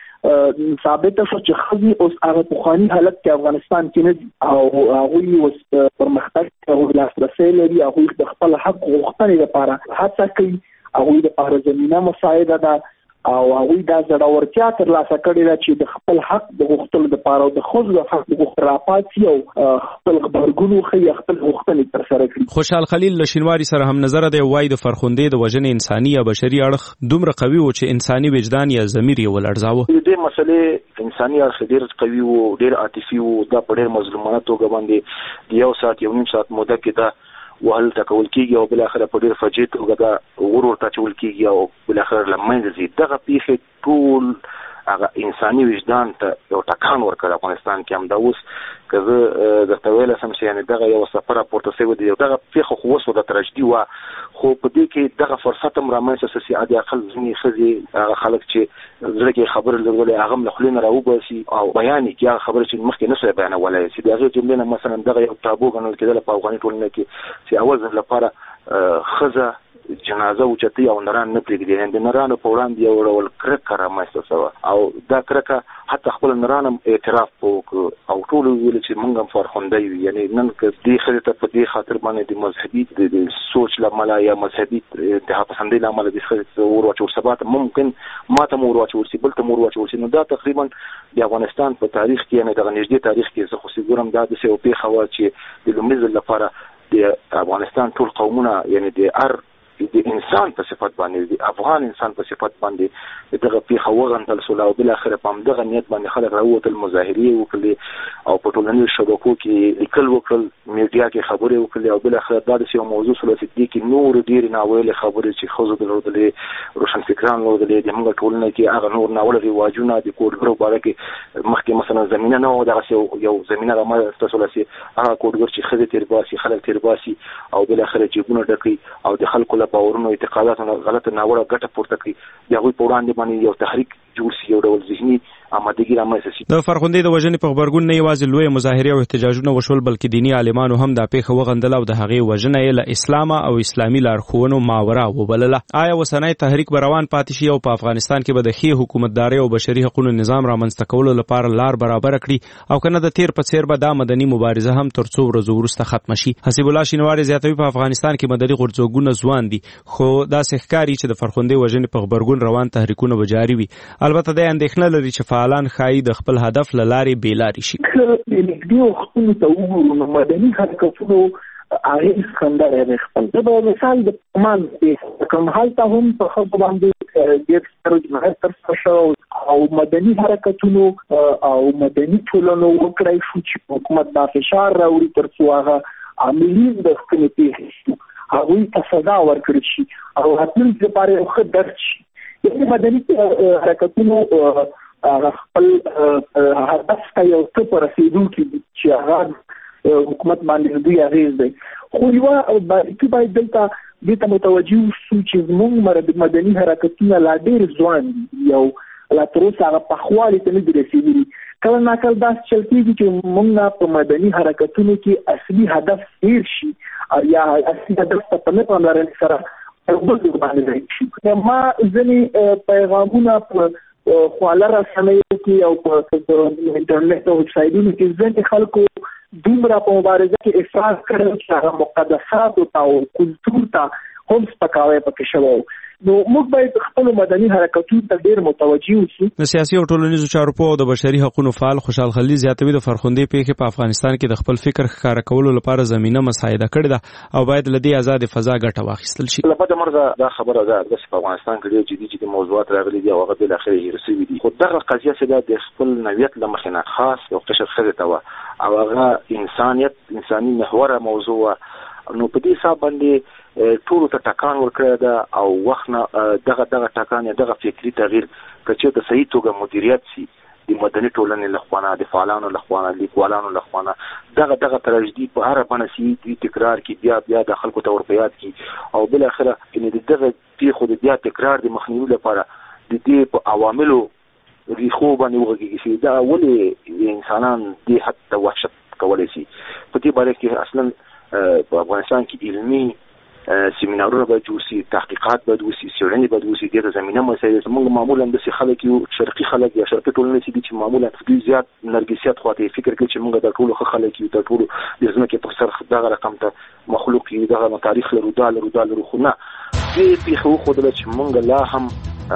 ثابته شو چې ښځې اوس هغه پخواني حالت کې افغانستان کې نه دي او هغوی اوس پرمختګ ته لاسرسی لري، هغوی د خپل حق غوښتنې لپاره هڅه کوي، هغوی دپاره زمینه مساعده ده او هغوی دا زړورتیا ترلاسه کړې ده چې د خپل حق د غوښتلو دپاره او د ښځو د حق د غوښتلو راپاڅي او خپل غبرګون وښیي، خپل غوښتنې ترسره کړي. خوشحال خلیل له شینواري سره هم نظره دی، وایي د فرخندې د وژنې انساني یا بشري اړخ دومره قوي و چې انساني وجدان یا ضمیر یې ولړزاوه. د دې مسلې انساني اړخ ډېر قوي و، ډېر عاطفي و. دا په ډېر مظلومانه توګه باندې د یو ساعت یو نیم ساعت موده کې دا وهل ټکول کېږي او بالاخره په ډېر فجیع توګه دا ور ورته اچول کېږي او بالاخره له منځه ځي. دغه پیښې ټول هغه انساني وجدان ته یو ټکان ورکړ افغانستان کې. همدا اوس که زه درته ویلی سم چې یعنې دغه یوه څپه راپورته شوې ده، دغه پیښه خو اوس د تراژدي وه، خو په دې کې دغه فرصت هم رامنځته شو چې حد اقل ځینې ښځې هغه خلک چې زړه کې خبرې لرلې هغه هم له خولې نه راوباسي او بیان یې کړي هغه خبرې چې مخکې نه سوی بیانولی، چې د هغې جملې نه مثلا دغه یو تابو ګڼل کېدله په افغاني ټولنه کې چې اول ځل لپاره ښځه جنازه اوچتي او نران نه پرېږدي. یعنې د نرانو په وړاندې یو ډول کرکه رامنځته شوه او دا کرکه حتی خپل نران هم اعتراف وکړ او ټولو ویل چې موږ هم فرخنده یو. یعنې نن که دې ښځې ته په دې خاطر باندې د مذهبي د سوچ له امله یا مذهبي انتها پسندۍ له امله دې ښځې ته ور واچول، سبا ته ممکن ما ته م ور واچول شي، بل ته م ور واچول شي. نو دا تقریبا د افغانستان په تاریخ کې، یعنې دغه نږدې تاریخ کې زه خو چې ګورم دا داسې یو پېښه وه چې د لومړي ځل لپاره د افغانستان ټول قومونه، یعنې د هر د انسان په صفت باندې، د افغان انسان په صفت باندې دغه پیښه وغندل شوله او بالاخره په همدغه نیت باندې خلک راووتل، مظاهرې وکړلې او په ټولنیزو شبکو کې لیکل وکړل، میډیا کې خبرې وکړلې او بالاخره دا داسې یو موضوع شوله چې دې کې نورې ډېرې ناویلې خبرې چې ښځو درلودلې، روشنفکران درلودلې، د موږ ټولنه کې هغه نور ناوړه رواجونه د کوډګرو باره کې مخکې مثلا زمینه نه وه، دغسې یو زمینه رامنځته شوله چې هغه کوډګر چې ښځې تېر باسي، خلک تېر باسي او بالاخره جیبونه ډکوي او د خلکو باورونو اعتقاداتو غلطه ناوړه ګټه پورته کړي، د هغوی په وړاندې باندې یو تحریک جوړ شي، یو ډول ذهني آمادګي رامنځته شي. د فرخندې د وژنې په غبرګون نه یوازې لویې مظاهرې او احتجاجونه وشول، بلکې دیني عالمانو هم دا پیښه وغندله او د هغې وژنه یې له اسلامه او اسلامي لارښوونو ماورا وبلله. آیا اوسنی تحریک به روان پاتې شي او په افغانستان کې به د ښې حکومتدارۍ او بشري حقوقو نظام رامنځته کولو لپاره لار برابره کړي او که نه د تیر په څېر به دا مدني مبارزه هم تر څو ورځو وروسته ختمه شي؟ حسیب الله شینواری زیاتوي په افغانستان کې مدني غورځنګونه ځوان دي، خو داسې ښکاري چې د فرخندې وژنې په غبرګون روان تحریکونه به جاري وي. البته دی اندېښنه لري چې فعالان ښایي د خپل هدف له لارې بېلارې شي. د نږدې وختونو ته وګورو نو مدني حرکتونو اغېز ښندلی دی خپل. زه به مثال د پغمان کوم هلته هم په خلکو باندې ډېر ستر جنایت ترسره شوی او مدني حرکتونو او مدني ټولنو وکړی شو چې حکومت دا فشار راوړي تر څو هغه عاملین د خپلې پیښې شي هغوی ته سزا ورکړل شي او راتلونکي لپاره یو ښه درس شي. یعنې مدني حرکتونو هغه خپل هدف ته یو څه په رسېدونکي دي چې هغه حکومت باندې دوی اغېز دی. خو یوه باریکي باید دلته دې ته متوجه اوسو چې زموږ مدني حرکتونه لا ډېر ځوان دي، یو لا تر اوسه هغه پخوالي ته نه دي رسېدلي. کله ناکله داسې چل کېږي چې موږ په مدني حرکتونو کې اصلي هدف هېر شي یا اصلي هدف ته په نه پاملرنې سره بل ځای باندې ځای شي. ما ځینې پیغامونه په خواله رسنیو کې او په انټرنیټ او ویب سایټونو کې ځینې خلکو دومره په مبارزه کې افراط کړی چې هغه مقدساتو ته او کلتور ته هم سپکاوی پکې شوی. نو موږ باید خپل مدني حرکتونو ته ډیر متوجي اوسو. د سیاسي او ټولنیزو چارو په د بشري حقوقو فعال خوشحال خلیل زیاتوي د فرخندې پیښې په افغانستان کې د خپل فکر ښکارا کولو لپاره زمينه مساعده کړې ده او باید لدی آزاد فضا ګټه واخیستل شي. لپاره مرزه دا خبره ده چې په افغانستان کې ډېر جدي جدي موضوعات راغلي دي او هغه بل اخر هیر سوي دي. خو دغه قضیه چې د خپل نوعیت لمخې نه خاص یو قشر خزه ته او هغه انسانیت انساني محوره موضوع نو په دې حساب باندې ټول ته ټکان ورکړی ده او وخت نه دغه دغه ټکان دغه فکری تغییر کچې د صحیح توګه مدیریت سي د مدني ټولنې لخوانه د فعالانو لخوانه لیکوالانو لخوانه دغه دغه تراژیدي په هر باندې سي تکرار کی بیا بیا د خلکو ته ورپیات کی او بل اخره ان دغه پیښو د بیا تکرار د مخنیوي لپاره د دې په عواملو ریخو باندې وګورئ چې دا ولې انسانان د حتی وحشت کولای شي. په دې باره کې اصلا په افغانستان کې علمي سیمینارونه به جوړ شي، تحقیقات به وشي، څېړنې به وشي. دغه زمينه مسایل موږ معمولا د خلک یو شرقي خلک یا شرقي ټولنې چې معمولا دوی زیات نرګسیات خواته فکر کوي چې موږ د ټولو خلک یو د ټولو د ځمکې په سر دغه رقم ته مخلوق یو دغه تاریخ لرو دا لرو دا لرو خو نه دې پیښو خو د چې موږ لا هم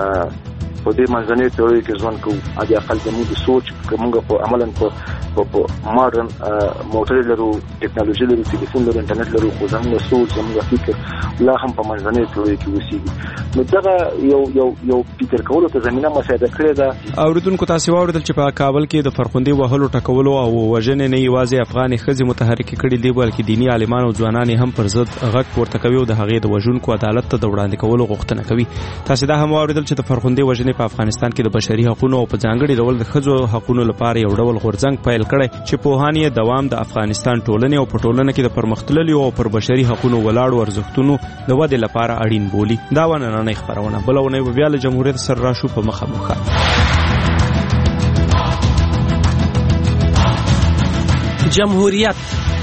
په دې منځنۍ تیوري کې ځوان کوو. اځه اقل زموږ د سوچ کومه په عملاً په په ماډرن موټر لرو، ټیکنالوژي لرو، ټلیفون لرو، انټرنیټ لرو، خو زموږ سوچ زموږ فکر لا هم په منځنۍ تیوري کې وسیږي. نو دا یو یو یو فکر کولو ته زمينه مساعده کړې ده. اوریدونکو تاسو واوریدل چې په کابل کې د فرخندې وهلو ټکولو او وژنې نه یوازې افغان خزي متحرک کړي دي بلکې دینی عالمان او ځوانان هم پر ضد غږ پورته کوي او د هغې د وژونکو عدالت ته د وړاندې کولو غوښتنه کوي. تاسو دا هم واوریدل چې د فرخندې وژنې په افغانستان کې د بشري حقوقو او په ځانګړي ډول د ښځو حقوقو لپاره یو ډول غورځنګ پیل کړی چې په هاني دوام د افغانستان ټولنې او په ټولنه کې د پرمختللو او پر بشري حقوقو ولاړو ارزښتونو د ودې لپاره اړین بولي. دا ونه نه خبرونه بلونه بیا له جمهوریت سره راشو په مخه مخه. جمهوریت